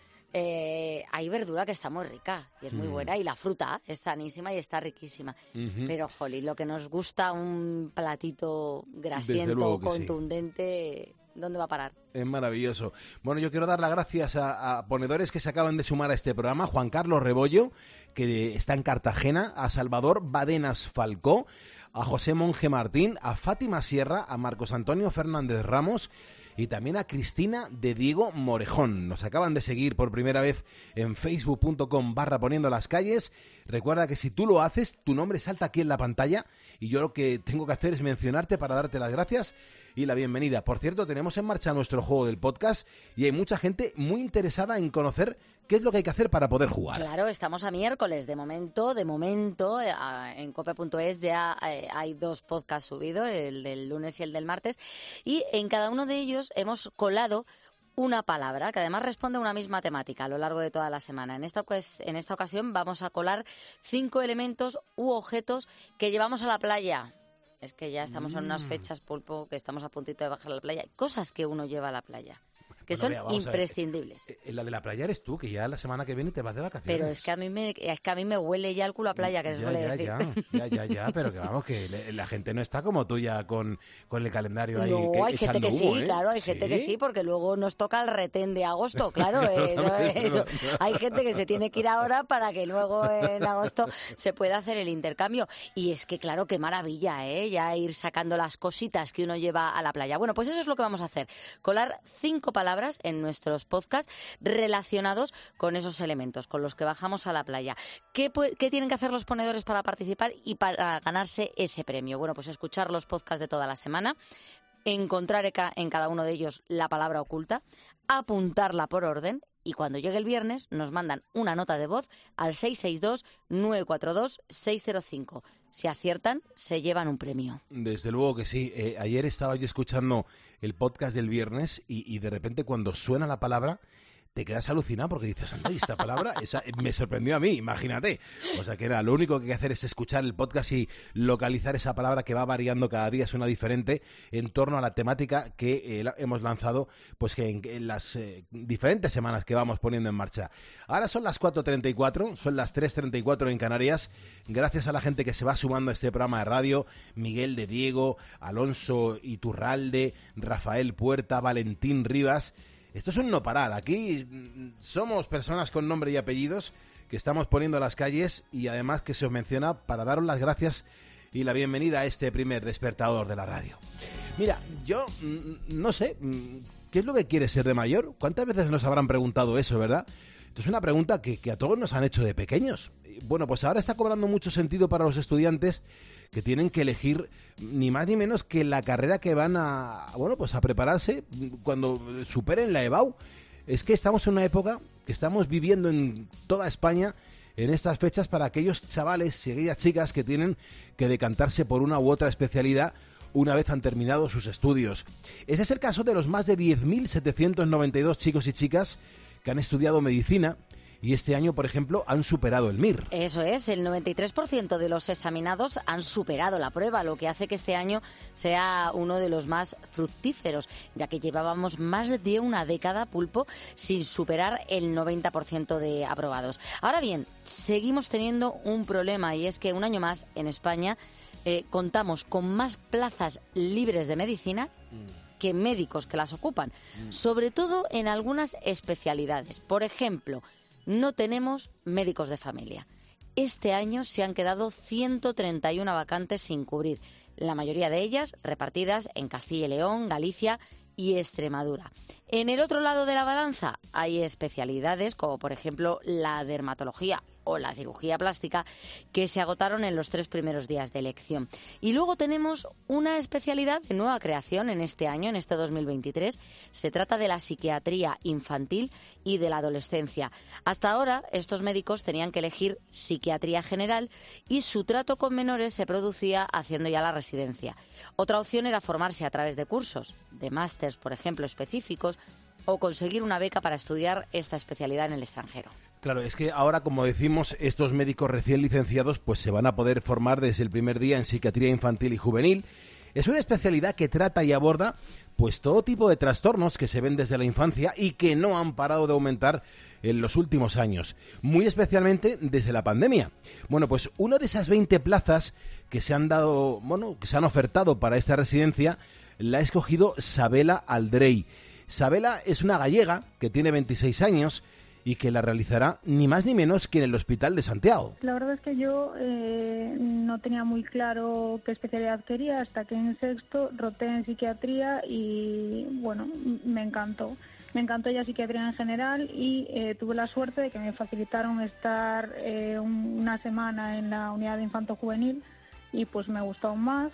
Eh, hay verdura que está muy rica y es muy mm. buena y la fruta es sanísima y está riquísima. Uh-huh. Pero, jolín, lo que nos gusta un platito grasiento, contundente... Sí. ¿Dónde va a parar? Es maravilloso. Bueno, yo quiero dar las gracias a, a ponedores que se acaban de sumar a este programa. Juan Carlos Rebollo, que está en Cartagena, a Salvador Badenas Falcó, a José Monge Martín, a Fátima Sierra, a Marcos Antonio Fernández Ramos y también a Cristina de Diego Morejón. Nos acaban de seguir por primera vez en facebook punto com barra poniendo las calles. Recuerda que si tú lo haces, tu nombre salta aquí en la pantalla y yo lo que tengo que hacer es mencionarte para darte las gracias y la bienvenida. Por cierto, tenemos en marcha nuestro juego del podcast y hay mucha gente muy interesada en conocer qué es lo que hay que hacer para poder jugar. Claro, estamos a miércoles. De momento, de momento, eh, en cope punto es ya eh, hay dos podcasts subidos, el del lunes y el del martes, y en cada uno de ellos hemos colado una palabra que además responde a una misma temática a lo largo de toda la semana. En esta, pues, en esta ocasión vamos a colar cinco elementos u objetos que llevamos a la playa. Es que ya estamos mm. en unas fechas, Pulpo, que estamos a puntito de bajar a la playa. Cosas que uno lleva a la playa. Que bueno, son vea, imprescindibles. Eh, la de la playa eres tú, que ya la semana que viene te vas de vacaciones. Pero es que a mí me, es que a mí me huele ya el culo a playa, que se ya, suele ya, decir. Ya, ya, ya, ya, pero que vamos, que le, la gente no está como tú ya con, con el calendario ahí. No, que, hay gente que humo, sí, ¿eh? claro, hay ¿Sí? gente que sí, porque luego nos toca el retén de agosto, claro. Eso, eso. Hay gente que se tiene que ir ahora para que luego en agosto se pueda hacer el intercambio. Y es que, claro, qué maravilla, ¿eh? Ya ir sacando las cositas que uno lleva a la playa. Bueno, pues eso es lo que vamos a hacer. Colar cinco palabras en nuestro podcasts relacionados con esos elementos, con los que bajamos a la playa. ¿Qué, ¿Qué tienen que hacer los ponedores para participar y para ganarse ese premio? Bueno, pues escuchar los podcasts de toda la semana, encontrar en cada uno de ellos la palabra oculta, apuntarla por orden y cuando llegue el viernes nos mandan una nota de voz al seis seis dos, nueve cuatro dos, seis cero cinco. Si aciertan, se llevan un premio. Desde luego que sí. Eh, ayer estaba yo escuchando el podcast del viernes y, y de repente cuando suena la palabra te quedas alucinado porque dices, anda, y esta palabra esa, me sorprendió a mí, imagínate. O sea que era, lo único que hay que hacer es escuchar el podcast y localizar esa palabra que va variando cada día, suena diferente en torno a la temática que eh, hemos lanzado pues que en, en las eh, diferentes semanas que vamos poniendo en marcha. Ahora son las cuatro treinta y cuatro, son las tres treinta y cuatro en Canarias. Gracias a la gente que se va sumando a este programa de radio, Miguel de Diego, Alonso Iturralde, Rafael Puerta, Valentín Rivas. Esto es un no parar. Aquí somos personas con nombre y apellidos que estamos poniendo a las calles y además que se os menciona para daros las gracias y la bienvenida a este primer despertador de la radio. Mira, yo no sé, ¿qué es lo que quieres ser de mayor? ¿Cuántas veces nos habrán preguntado eso, verdad? Esto es una pregunta que, que a todos nos han hecho de pequeños. Bueno, pues ahora está cobrando mucho sentido para los estudiantes que tienen que elegir ni más ni menos que la carrera que van a, bueno, pues a prepararse cuando superen la EBAU. Es que estamos en una época que estamos viviendo en toda España en estas fechas para aquellos chavales y aquellas chicas que tienen que decantarse por una u otra especialidad una vez han terminado sus estudios. Ese es el caso de los más de diez mil setecientos noventa y dos chicos y chicas que han estudiado medicina y este año, por ejemplo, han superado el M I R. Eso es, el noventa y tres por ciento de los examinados han superado la prueba, lo que hace que este año sea uno de los más fructíferos, ya que llevábamos más de una década, Pulpo, sin superar el noventa por ciento de aprobados. Ahora bien, seguimos teniendo un problema y es que un año más en España eh, contamos con más plazas libres de medicina mm. que médicos que las ocupan, mm. sobre todo en algunas especialidades. Por ejemplo, no tenemos médicos de familia. Este año se han quedado ciento treinta y una vacantes sin cubrir, la mayoría de ellas repartidas en Castilla y León, Galicia y Extremadura. En el otro lado de la balanza hay especialidades como por ejemplo la dermatología o la cirugía plástica que se agotaron en los tres primeros días de elección. Y luego tenemos una especialidad de nueva creación en este año, en este dos mil veintitrés. Se trata de la psiquiatría infantil y de la adolescencia. Hasta ahora estos médicos tenían que elegir psiquiatría general y su trato con menores se producía haciendo ya la residencia. Otra opción era formarse a través de cursos, de másters, por ejemplo, específicos, o conseguir una beca para estudiar esta especialidad en el extranjero. Claro, es que ahora, como decimos, estos médicos recién licenciados pues se van a poder formar desde el primer día en psiquiatría infantil y juvenil. Es una especialidad que trata y aborda pues todo tipo de trastornos que se ven desde la infancia y que no han parado de aumentar en los últimos años, muy especialmente desde la pandemia. Bueno, pues una de esas veinte plazas que se han dado, bueno, que se han ofertado para esta residencia la ha escogido Sabela Aldrey. Sabela es una gallega que tiene veintiséis años y que la realizará ni más ni menos que en el Hospital de Santiago. La verdad es que yo eh, no tenía muy claro qué especialidad quería hasta que en sexto roté en psiquiatría y bueno, me encantó. Me encantó ya psiquiatría en general y eh, tuve la suerte de que me facilitaron estar eh, un, una semana en la unidad de infanto-juvenil y pues me gustó aún más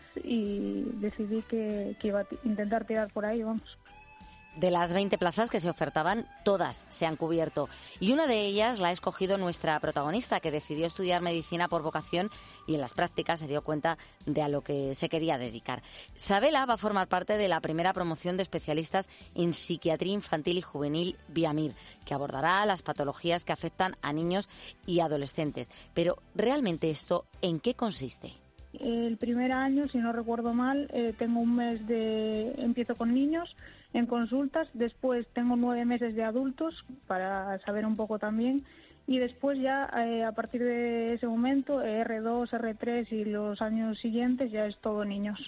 y decidí que, que iba a intentar tirar por ahí, vamos. De las veinte plazas que se ofertaban, todas se han cubierto. Y una de ellas la ha escogido nuestra protagonista, que decidió estudiar medicina por vocación y en las prácticas se dio cuenta de a lo que se quería dedicar. Sabela va a formar parte de la primera promoción de especialistas en psiquiatría infantil y juvenil vía M I R, que abordará las patologías que afectan a niños y adolescentes. Pero, ¿realmente esto en qué consiste? El primer año, si no recuerdo mal, eh, tengo un mes de... empiezo con niños en consultas, después tengo nueve meses de adultos para saber un poco también y después ya eh, a partir de ese momento erre dos, erre tres y los años siguientes ya es todo niños.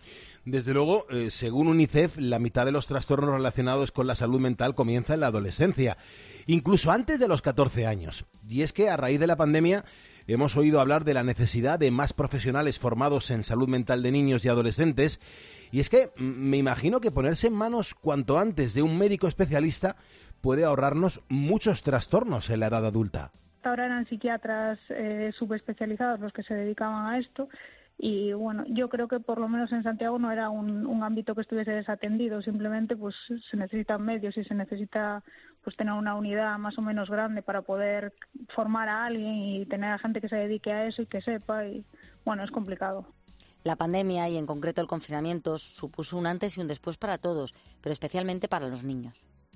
Desde luego, eh, según UNICEF, la mitad de los trastornos relacionados con la salud mental comienza en la adolescencia, incluso antes de los catorce años. Y es que a raíz de la pandemia hemos oído hablar de la necesidad de más profesionales formados en salud mental de niños y adolescentes. Y es que me imagino que ponerse en manos cuanto antes de un médico especialista puede ahorrarnos muchos trastornos en la edad adulta. Hasta ahora eran psiquiatras eh, subespecializados los que se dedicaban a esto y bueno, yo creo que por lo menos en Santiago no era un, un ámbito que estuviese desatendido, simplemente pues se necesitan medios y se necesita pues tener una unidad más o menos grande para poder formar a alguien y tener a gente que se dedique a eso y que sepa y bueno, es complicado. La pandemia y en concreto el confinamiento supuso un antes y un después para todos, pero especialmente para los niños.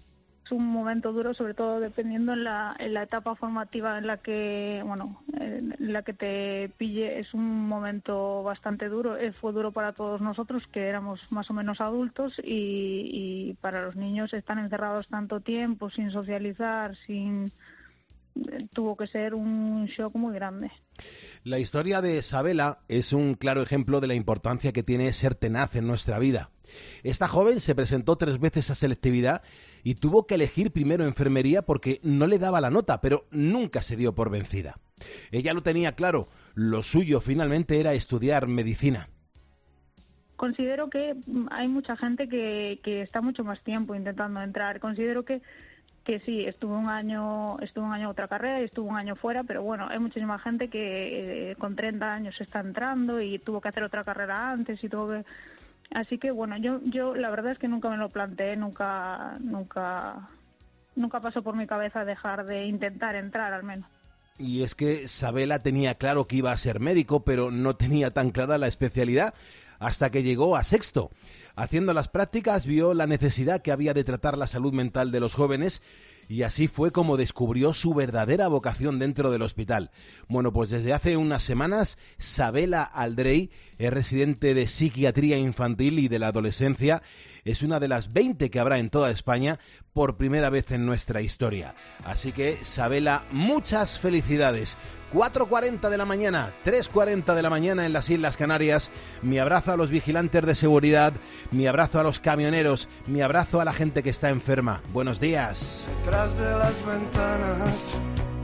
un momento duro, sobre todo dependiendo en la, en la etapa formativa en la que, bueno, en la que te pille. Es un momento bastante duro. Eh, fue duro para todos nosotros, que éramos más o menos adultos, y, y para los niños están encerrados tanto tiempo, sin socializar, sin... tuvo que ser un shock muy grande. La historia de Sabela es un claro ejemplo de la importancia que tiene ser tenaz en nuestra vida. Esta joven se presentó tres veces a selectividad y tuvo que elegir primero enfermería porque no le daba la nota, pero nunca se dio por vencida. Ella lo tenía claro, lo suyo finalmente era estudiar medicina. Considero que hay mucha gente que, que está mucho más tiempo intentando entrar. Considero que que sí, estuve un año, estuve un año otra carrera y estuve un año fuera, pero bueno, hay muchísima gente que eh, con treinta años está entrando y tuvo que hacer otra carrera antes y tuvo que... Así que bueno, yo yo la verdad es que nunca me lo planteé, nunca nunca nunca pasó por mi cabeza dejar de intentar entrar, al menos. Y es que Sabela tenía claro que iba a ser médico, pero no tenía tan clara la especialidad hasta que llegó a sexto. Haciendo las prácticas vio la necesidad que había de tratar la salud mental de los jóvenes y así fue como descubrió su verdadera vocación dentro del hospital. Bueno, pues desde hace unas semanas, Sabela Aldrey es residente de psiquiatría infantil y de la adolescencia. Es una de las veinte que habrá en toda España por primera vez en nuestra historia. Así que, Sabela, muchas felicidades. cuatro cuarenta de la mañana, tres cuarenta de la mañana en las Islas Canarias. Mi abrazo a los vigilantes de seguridad, mi abrazo a los camioneros, mi abrazo a la gente que está enferma. Buenos días. Detrás de las ventanas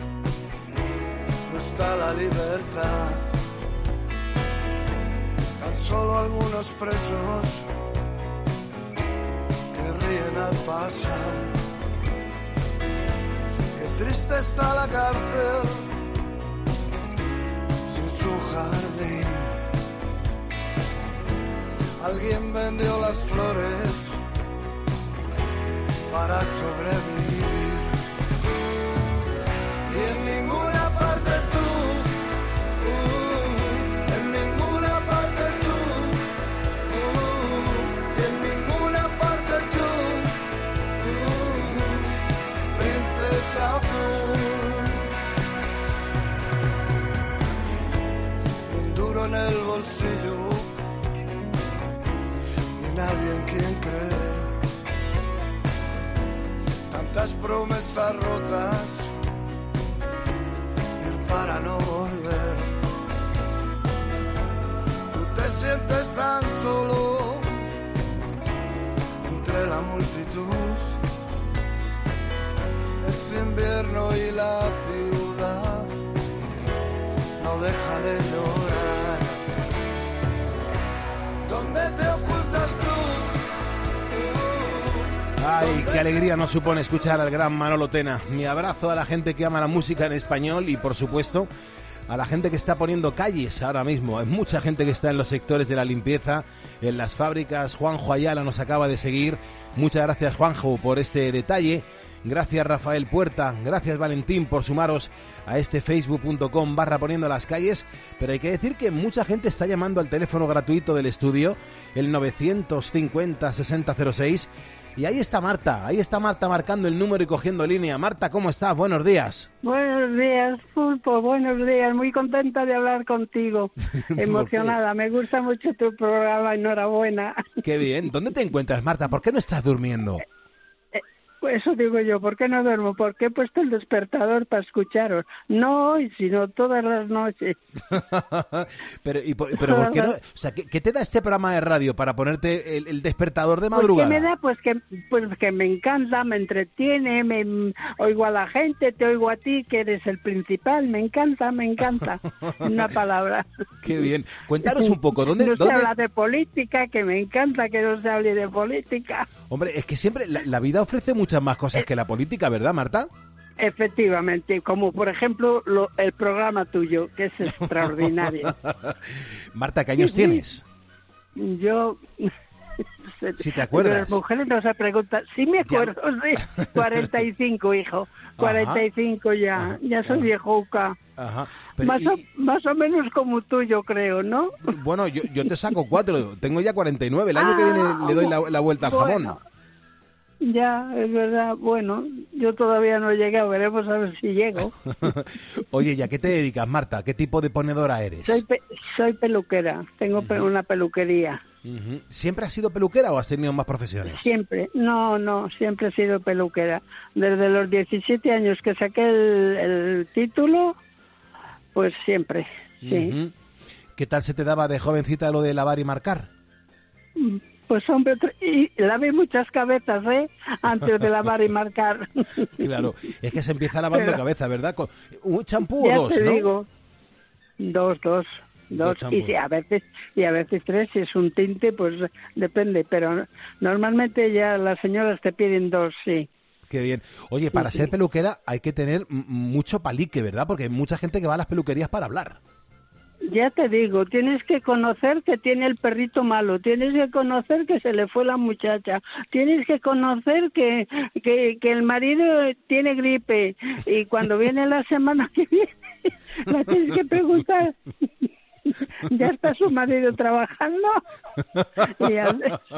no está la libertad. Tan solo algunos presos que ríen al pasar. Qué triste está la cárcel sin su jardín. Alguien vendió las flores para sobrevivir. Y en ninguna parte tú, uh, en ninguna parte tú, uh, y en ninguna parte tú, uh, princesa azul. Ni un duro en el bolsillo, ni nadie en quien creer. Tantas promesas rotas, ir para no volver. Tú te sientes tan solo entre la multitud. Es invierno y la ciudad no deja de llorar. ¿Dónde te ocultas tú? Ay, qué alegría nos supone escuchar al gran Manolo Tena. Mi abrazo a la gente que ama la música en español y, por supuesto, a la gente que está poniendo calles ahora mismo. Hay mucha gente que está en los sectores de la limpieza, en las fábricas. Juanjo Ayala nos acaba de seguir. Muchas gracias, Juanjo, por este detalle. Gracias, Rafael Puerta. Gracias, Valentín, por sumaros a este facebook punto com barra poniendo las calles. Pero hay que decir que mucha gente está llamando al teléfono gratuito del estudio, el novecientos cincuenta sesenta cero seis. Y ahí está Marta, ahí está Marta marcando el número y cogiendo línea. Marta, ¿cómo estás? Buenos días. Buenos días, Pulpo, buenos días. Muy contenta de hablar contigo. Emocionada, me gusta mucho tu programa, enhorabuena. Qué bien. ¿Dónde te encuentras, Marta? ¿Por qué no estás durmiendo? Pues eso digo yo, ¿por qué no duermo? Porque he puesto el despertador para escucharos. No hoy, sino todas las noches. pero, y por, pero ¿por qué no? O sea, ¿qué, ¿qué te da este programa de radio para ponerte el, el despertador de madrugada? Pues ¿qué me da? Pues que, pues que me encanta, me entretiene, me oigo a la gente, te oigo a ti, que eres el principal. Me encanta, me encanta. Una palabra. Qué bien. Cuéntanos un poco, ¿dónde? No se ¿dónde? habla de política, que me encanta que no se hable de política. Hombre, es que siempre la, la vida ofrece muchas más cosas que la política, ¿verdad, Marta? Efectivamente, como por ejemplo lo, el programa tuyo, que es extraordinario. Marta, ¿qué años sí, tienes? Yo... Si te acuerdas. Las mujeres no se preguntan. Sí me acuerdo, sí. cuarenta y cinco, hijo. cuarenta y cinco ya. Ajá. Ya soy viejuca. Ajá. Pero más, y... o, más o menos como tú, yo creo, ¿no? Bueno, yo, yo te saco cuatro. Tengo ya cuarenta y nueve. El año ah, que viene le doy la, la vuelta al bueno. jamón. Ya, es verdad. Bueno, yo todavía no he llegado, veremos a ver si llego. Oye, ¿y a qué te dedicas, Marta? ¿Qué tipo de ponedora eres? Soy, pe soy peluquera, tengo pe uh-huh. una peluquería. Uh-huh. ¿Siempre has sido peluquera o has tenido más profesiones? Siempre, no, no, siempre he sido peluquera. Desde los diecisiete años que saqué el, el título, pues siempre, sí. Uh-huh. ¿Qué tal se te daba de jovencita lo de lavar y marcar? Pues hombre, y lavé muchas cabezas, ¿eh? Antes de lavar y marcar. Claro, es que se empieza lavando Pero, cabeza, ¿verdad? Con un champú o dos, te ¿no? digo, dos, dos, dos. dos y si a veces y a veces tres, si es un tinte, pues depende. Pero normalmente ya las señoras te piden dos, sí. Qué bien. Oye, para sí, ser peluquera hay que tener mucho palique, ¿verdad? Porque hay mucha gente que va a las peluquerías para hablar. Ya te digo, tienes que conocer que tiene el perrito malo, tienes que conocer que se le fue la muchacha, tienes que conocer que, que, que el marido tiene gripe y cuando viene la semana que viene, la tienes que preguntar, ¿ya está su marido trabajando? Y a...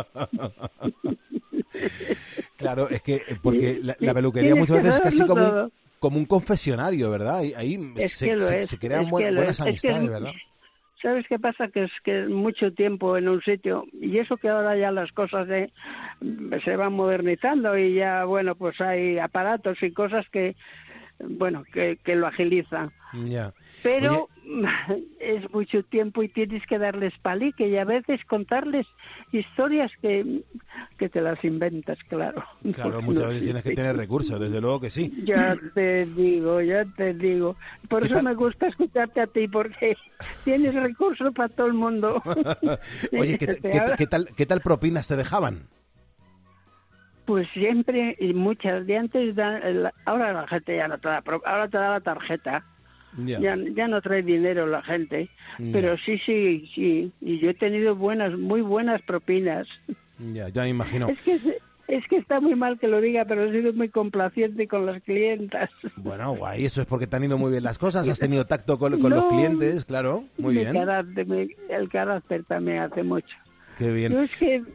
Claro, es que porque la, la peluquería muchas veces es casi como un... como un confesionario, ¿verdad? Ahí, ahí es se, se, se, se crean es buen, buenas es. amistades, es que, ¿verdad? ¿Sabes qué pasa? Que es que mucho tiempo en un sitio, y eso que ahora ya las cosas de, se van modernizando y ya, bueno, pues hay aparatos y cosas que, bueno, que, que lo agilizan. Ya. Pero Oye... es mucho tiempo y tienes que darles palique y a veces contarles historias que, que te las inventas, claro. Claro, muchas veces tienes que tener recursos, desde luego que sí. Ya te digo, ya te digo. Por eso tal? me gusta escucharte a ti, porque tienes recursos para todo el mundo. Oye, ¿qué, ¿qué, qué, tal, ¿qué tal propinas te dejaban? Pues siempre, y muchas de antes, ahora la gente ya no te da, ahora te da la tarjeta. Yeah. Ya, ya no trae dinero la gente, yeah. pero sí, sí, sí, y yo he tenido buenas, muy buenas propinas. Ya, ya me imagino. Es que, es que está muy mal que lo diga, pero he sido muy complaciente con las clientas. Bueno, guay, eso es porque te han ido muy bien las cosas, has tenido tacto con, con no, los clientes, claro, muy bien. Carácter, mi, el carácter también hace mucho. Qué bien. Yo es que,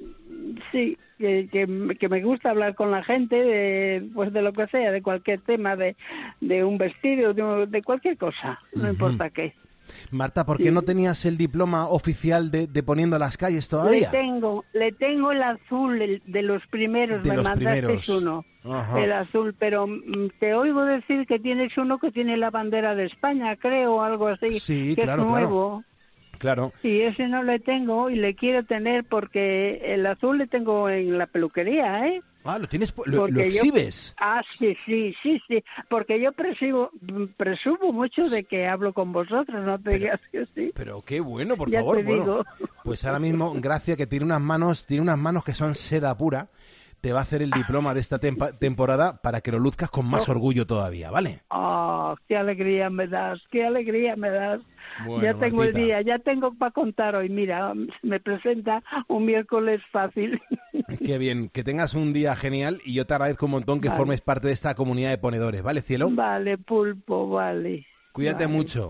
sí, que, que, que me gusta hablar con la gente de, pues de lo que sea, de cualquier tema, de, de un vestido, de, de cualquier cosa, no uh-huh. importa qué. Marta, ¿por qué sí. no tenías el diploma oficial de, de Poniendo las Calles todavía? Le tengo, le tengo el azul el, de los primeros, de me los mandaste primeros. uno, Ajá. el azul, pero mm, te oigo decir que tienes uno que tiene la bandera de España, creo, o algo así, sí, que claro, es nuevo. Claro. Claro. Y ese no le tengo y le quiero tener porque el azul le tengo en la peluquería, ¿eh? Ah, ¿lo tienes? ¿Lo, lo exhibes? Yo, ah, sí, sí, sí, sí. Porque yo presumo, presumo mucho de que hablo con vosotros, no te digas que sí. Pero qué bueno, por ya favor. Te bueno, digo. Pues ahora mismo, Gracia, que tiene unas manos, tiene unas manos que son seda pura, te va a hacer el diploma de esta tempa- temporada para que lo luzcas con más oh. orgullo todavía, ¿vale? Oh, qué alegría me das, qué alegría me das. Bueno, ya tengo Martita. el día, ya tengo para contar hoy. Mira, me presenta un miércoles fácil. Qué bien, que tengas un día genial y yo te agradezco un montón que vale. formes parte de esta comunidad de ponedores, ¿vale, cielo? Vale, pulpo, vale. Cuídate vale. mucho.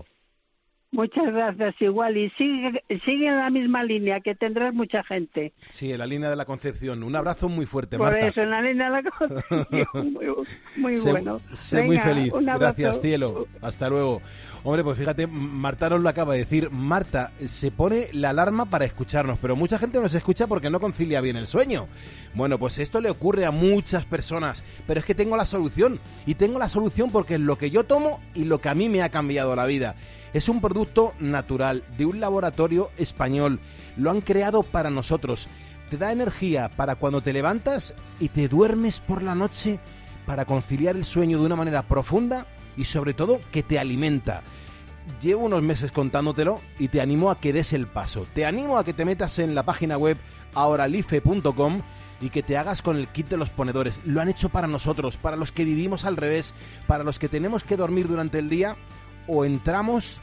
Muchas gracias, igual. Y sigue, sigue en la misma línea, que tendrás mucha gente. Sí, en la línea de la Concepción. Un abrazo muy fuerte, Por Marta. eso, en la línea de la Concepción. Muy, muy sé, bueno. Sé Venga, muy feliz. Gracias, abrazo. cielo. Hasta luego. Hombre, pues fíjate, Marta nos lo acaba de decir. Marta se pone la alarma para escucharnos, pero mucha gente nos escucha porque no concilia bien el sueño. Bueno, pues esto le ocurre a muchas personas, pero es que tengo la solución. Y tengo la solución porque es lo que yo tomo y lo que a mí me ha cambiado la vida. Es un producto natural, de un laboratorio español. Lo han creado para nosotros. Te da energía para cuando te levantas y te duermes por la noche, para conciliar el sueño de una manera profunda y sobre todo que te alimenta. Llevo unos meses contándotelo y te animo a que des el paso. Te animo a que te metas en la página web ahoralife punto com y que te hagas con el kit de los ponedores. Lo han hecho para nosotros, para los que vivimos al revés, para los que tenemos que dormir durante el día o entramos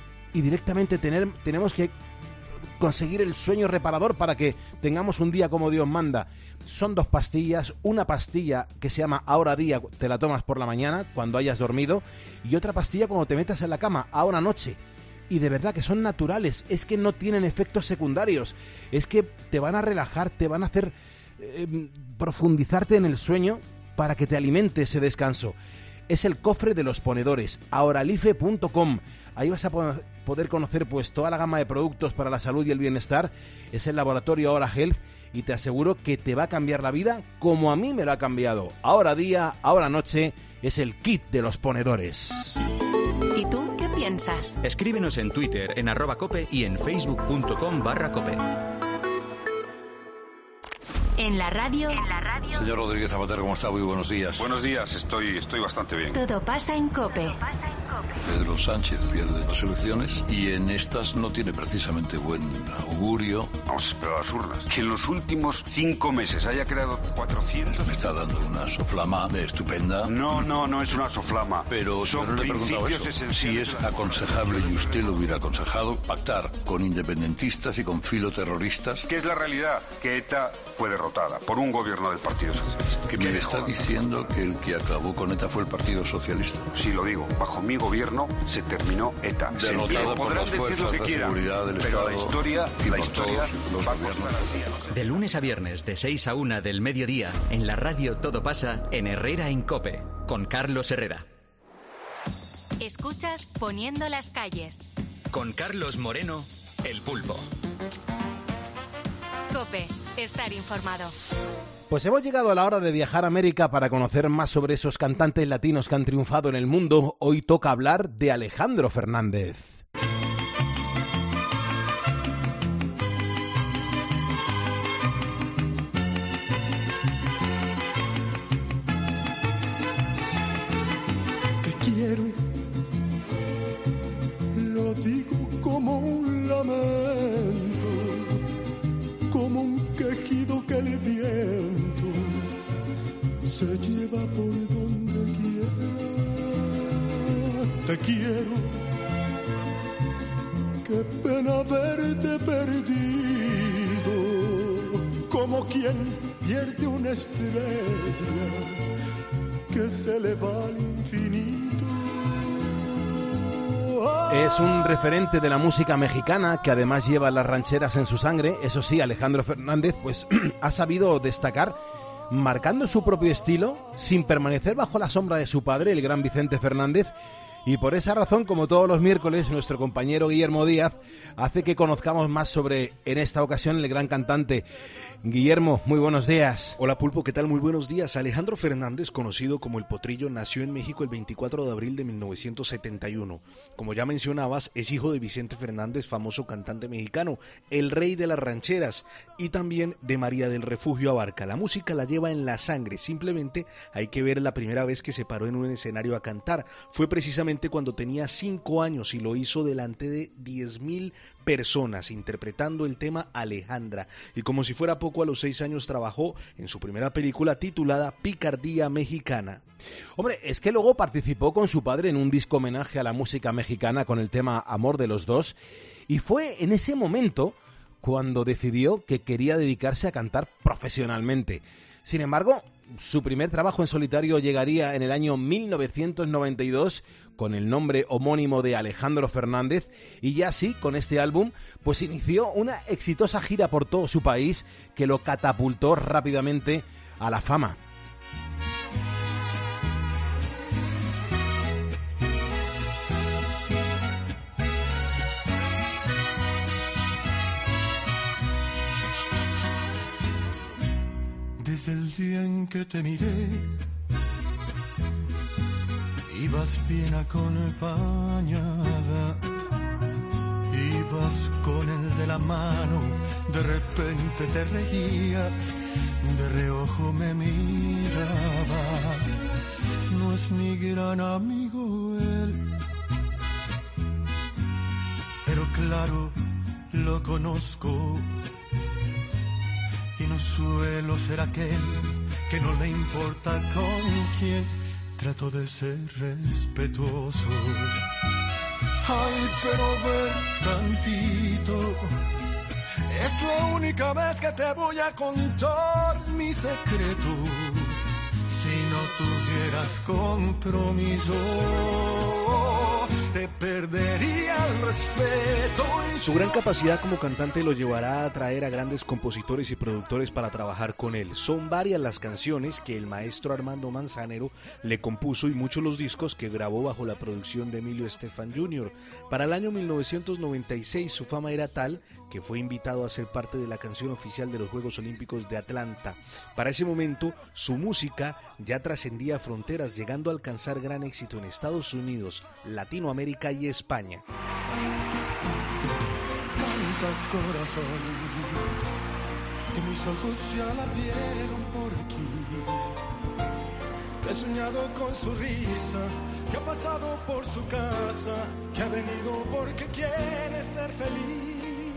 y directamente tener, tenemos que conseguir el sueño reparador para que tengamos un día como Dios manda. Son dos pastillas, una pastilla que se llama Ahora Día, te la tomas por la mañana cuando hayas dormido, y otra pastilla cuando te metas en la cama, Ahora Noche. Y de verdad que son naturales, es que no tienen efectos secundarios, es que te van a relajar, te van a hacer eh, profundizarte en el sueño para que te alimente ese descanso. Es el cofre de los ponedores, ahoralife punto com. Ahí vas a poder conocer pues toda la gama de productos para la salud y el bienestar. Es el laboratorio Ahora Health y te aseguro que te va a cambiar la vida como a mí me lo ha cambiado. Ahora día, ahora noche, es el kit de los ponedores. ¿Y tú qué piensas? Escríbenos en Twitter, en arroba cope y en facebook.com barra cope. En la radio, en la radio. Señor Rodríguez Zapatero, ¿cómo está? Muy buenos días. Buenos días, estoy, estoy bastante bien. Todo pasa en COPE. Pedro Sánchez pierde las elecciones y en estas no tiene precisamente buen augurio. Vamos a esperar a las urnas. Que en los últimos cinco meses haya creado cuatrocientos... Me está dando una soflama estupenda. No, no, no es una soflama. Pero, Son pero le he preguntado eso. Si es aconsejable, y usted lo hubiera aconsejado, pactar con independentistas y con filoterroristas. ¿Qué es la realidad? Que ETA fue derrotada por un gobierno del Partido Socialista. ¿Que me está diciendo que el que acabó con ETA fue el Partido Socialista? Sí, lo digo. Bajo mi gobierno se terminó ETA. Derrotada por las fuerzas de seguridad del Estado. Pero la historia, y la por historia todos los va gobiernos. De lunes a viernes, de seis a una del mediodía, en la radio Todo pasa en Herrera en COPE, con Carlos Herrera. Escuchas Poniendo las calles. Con Carlos Moreno, El Pulpo. COPE, estar informado. Pues hemos llegado a la hora de viajar a América para conocer más sobre esos cantantes latinos que han triunfado en el mundo. Hoy toca hablar de Alejandro Fernández. Te quiero, lo digo como un lamento, como un quejido que el viento se lleva por donde quiera. Te quiero, qué pena verte perdido, como quien pierde una estrella que se le va al infinito. Es un referente de la música mexicana que además lleva las rancheras en su sangre. Eso sí, Alejandro Fernández pues ha sabido destacar marcando su propio estilo sin permanecer bajo la sombra de su padre, el gran Vicente Fernández. Y por esa razón, como todos los miércoles, nuestro compañero Guillermo Díaz hace que conozcamos más sobre, en esta ocasión, el gran cantante. Guillermo, muy buenos días. Hola Pulpo, ¿qué tal? Muy buenos días. Alejandro Fernández, conocido como El Potrillo, nació en México el veinticuatro de abril de mil novecientos setenta y uno. Como ya mencionabas, es hijo de Vicente Fernández, famoso cantante mexicano, el rey de las rancheras, y también de María del Refugio Abarca. La música la lleva en la sangre, simplemente hay que ver la primera vez que se paró en un escenario a cantar. Fue precisamente cuando tenía cinco años y lo hizo delante de diez mil personas interpretando el tema Alejandra, y como si fuera poco, a los seis años trabajó en su primera película titulada Picardía Mexicana. Hombre, es que luego participó con su padre en un disco homenaje a la música mexicana con el tema Amor de los Dos, y fue en ese momento cuando decidió que quería dedicarse a cantar profesionalmente. Sin embargo, su primer trabajo en solitario llegaría en el año mil novecientos noventa y dos con el nombre homónimo de Alejandro Fernández, y ya así, con este álbum, pues inició una exitosa gira por todo su país que lo catapultó rápidamente a la fama. Desde el día en que te miré, ibas bien acompañada, ibas con el de la mano, de repente te reías, de reojo me mirabas. No es mi gran amigo él, pero claro, lo conozco. Y no suelo ser aquel que no le importa con quién, trato de ser respetuoso. Ay, pero ver tantito, es la única vez que te voy a contar mi secreto. Si no tuvieras compromiso, te perdería el respeto. Y su gran capacidad como cantante lo llevará a atraer a grandes compositores y productores para trabajar con él. Son varias las canciones que el maestro Armando Manzanero le compuso y muchos los discos que grabó bajo la producción de Emilio Estefan junior Para el año mil novecientos noventa y seis su fama era tal que fue invitado a ser parte de la canción oficial de los Juegos Olímpicos de Atlanta. Para ese momento, su música ya trascendía fronteras, llegando a alcanzar gran éxito en Estados Unidos, Latinoamérica y España. Canta, corazón, que mis ojos ya la vieron por aquí, que he soñado con su risa, que ha pasado por su casa, que ha venido porque quiere ser feliz.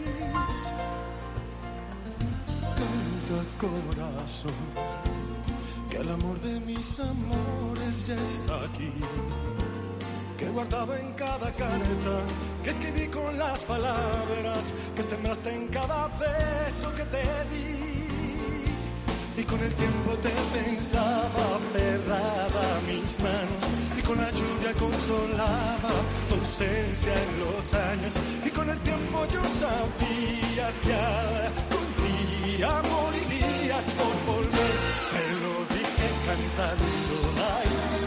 Canta, corazón, que el amor de mis amores ya está aquí, que he guardado en cada carta, que escribí con las palabras, que sembraste en cada beso que te di. Y con el tiempo te pensaba aferrada a mis manos, y con la lluvia consolaba tu ausencia en los años. Y con el tiempo yo sabía que algún día morirías por volver. Te lo dije cantando, ay,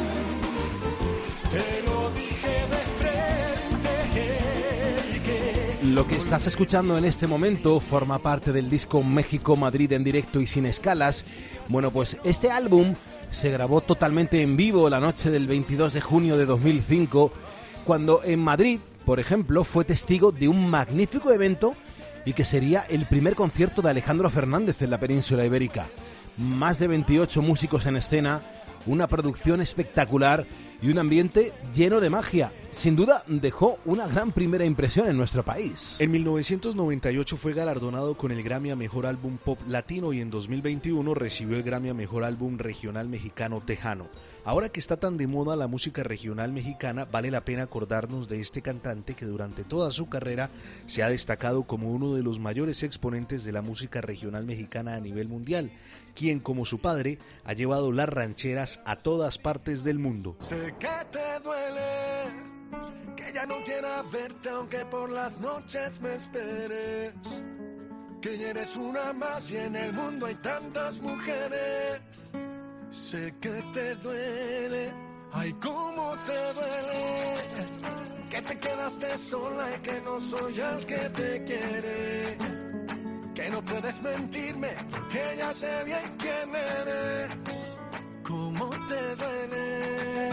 te lo dije de frente. Que Lo que estás escuchando en este momento forma parte del disco México-Madrid en directo y sin escalas. Bueno, pues este álbum se grabó totalmente en vivo la noche del veintidós de junio de dos mil cinco, cuando en Madrid, por ejemplo, fue testigo de un magnífico evento y que sería el primer concierto de Alejandro Fernández en la península ibérica. Más de veintiocho músicos en escena, una producción espectacular y un ambiente lleno de magia. Sin duda dejó una gran primera impresión en nuestro país. En mil novecientos noventa y ocho fue galardonado con el Grammy a Mejor Álbum Pop Latino y en dos mil veintiuno recibió el Grammy a Mejor Álbum Regional Mexicano Tejano. Ahora que está tan de moda la música regional mexicana, vale la pena acordarnos de este cantante que durante toda su carrera se ha destacado como uno de los mayores exponentes de la música regional mexicana a nivel mundial, quien como su padre ha llevado las rancheras a todas partes del mundo. sé que te duele, que ya no quiera verte aunque por las noches me esperes, que ya eres una más y en el mundo hay tantas mujeres. Sé que te duele, ay cómo te duele, que te quedaste sola y que no soy el que te quiere, que no puedes mentirme, que ya sé bien quién eres. ¿Cómo te duele?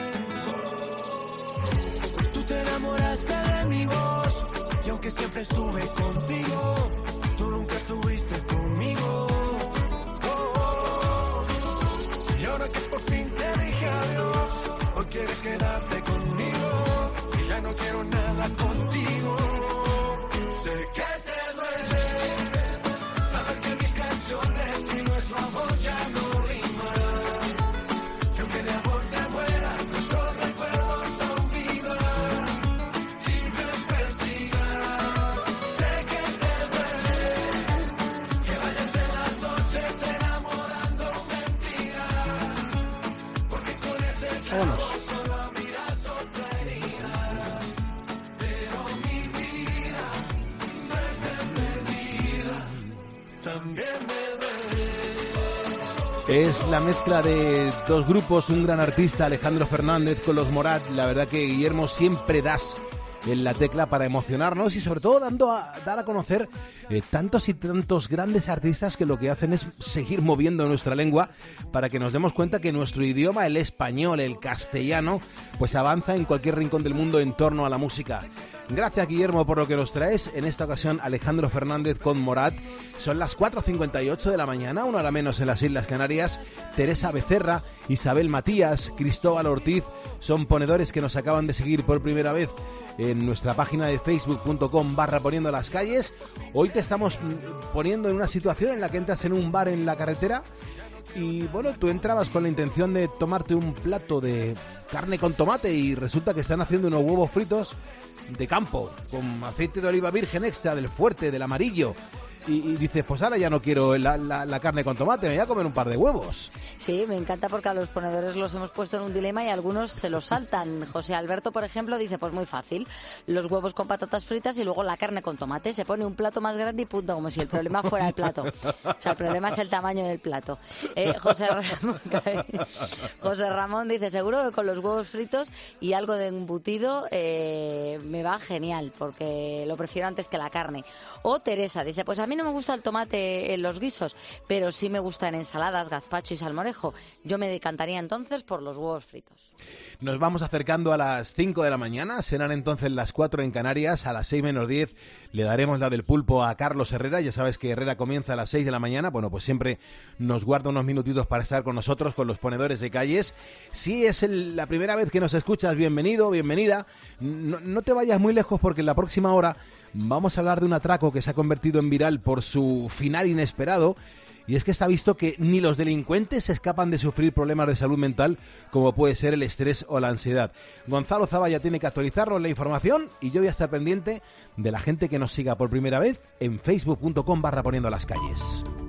Tú te enamoraste de mi voz y aunque siempre estuve contigo, tú nunca estuviste conmigo. Y ahora que por fin te dije adiós, hoy quieres quedarte conmigo y ya no quiero nada contigo. Sé que te duele saber que mis canciones y nuestro amor ya no riman, que aunque de amor te mueras, nuestros recuerdos aún vivan y me persigan. Sé que te duele que vayas en las noches enamorando mentiras, porque con ese trago solo miras otra herida. Pero mi vida no es perdida, también me duele. Es la mezcla de dos grupos, un gran artista, Alejandro Fernández, con los Morat. La verdad que, Guillermo, siempre das en la tecla para emocionarnos y sobre todo dando a, dar a conocer eh, tantos y tantos grandes artistas que lo que hacen es seguir moviendo nuestra lengua para que nos demos cuenta que nuestro idioma, el español, el castellano, pues avanza en cualquier rincón del mundo en torno a la música. Gracias, Guillermo, por lo que nos traes. En esta ocasión, Alejandro Fernández con Morat. Son las cuatro cincuenta y ocho de la mañana, una hora menos en las Islas Canarias. Teresa Becerra, Isabel Matías, Cristóbal Ortiz son ponedores que nos acaban de seguir por primera vez en nuestra página de facebook.com barra poniendo las calles. Hoy te estamos poniendo en una situación en la que entras en un bar en la carretera y bueno, tú entrabas con la intención de tomarte un plato de carne con tomate y resulta que están haciendo unos huevos fritos de campo con aceite de oliva virgen extra del fuerte, del amarillo. y, y dices, pues ahora ya no quiero la, la, la carne con tomate, me voy a comer un par de huevos. Sí, me encanta porque a los ponedores los hemos puesto en un dilema y algunos se los saltan. José Alberto, por ejemplo, dice, pues muy fácil, los huevos con patatas fritas y luego la carne con tomate. Se pone un plato más grande y punto, como si el problema fuera el plato. O sea, el problema es el tamaño del plato. Eh, José, Ramón, José Ramón dice, seguro que con los huevos fritos y algo de embutido eh, me va genial, porque lo prefiero antes que la carne. O Teresa dice, pues a mí no me gusta el tomate en los guisos, pero sí me gusta en ensaladas, gazpacho y salmorejo. Yo me decantaría entonces por los huevos fritos. Nos vamos acercando a las cinco de la mañana, serán entonces las cuatro en Canarias, a las seis menos diez le daremos la del pulpo a Carlos Herrera. Ya sabes que Herrera comienza a las seis de la mañana, bueno, pues siempre nos guarda unos minutitos para estar con nosotros, con los ponedores de calles. Si es el, la primera vez que nos escuchas, bienvenido, bienvenida. No, no te vayas muy lejos porque en la próxima hora vamos a hablar de un atraco que se ha convertido en viral por su final inesperado. Y es que está visto que ni los delincuentes se escapan de sufrir problemas de salud mental como puede ser el estrés o la ansiedad. Gonzalo Zavalla tiene que actualizarnos la información y yo voy a estar pendiente de la gente que nos siga por primera vez en facebook punto com barra poniendo las calles.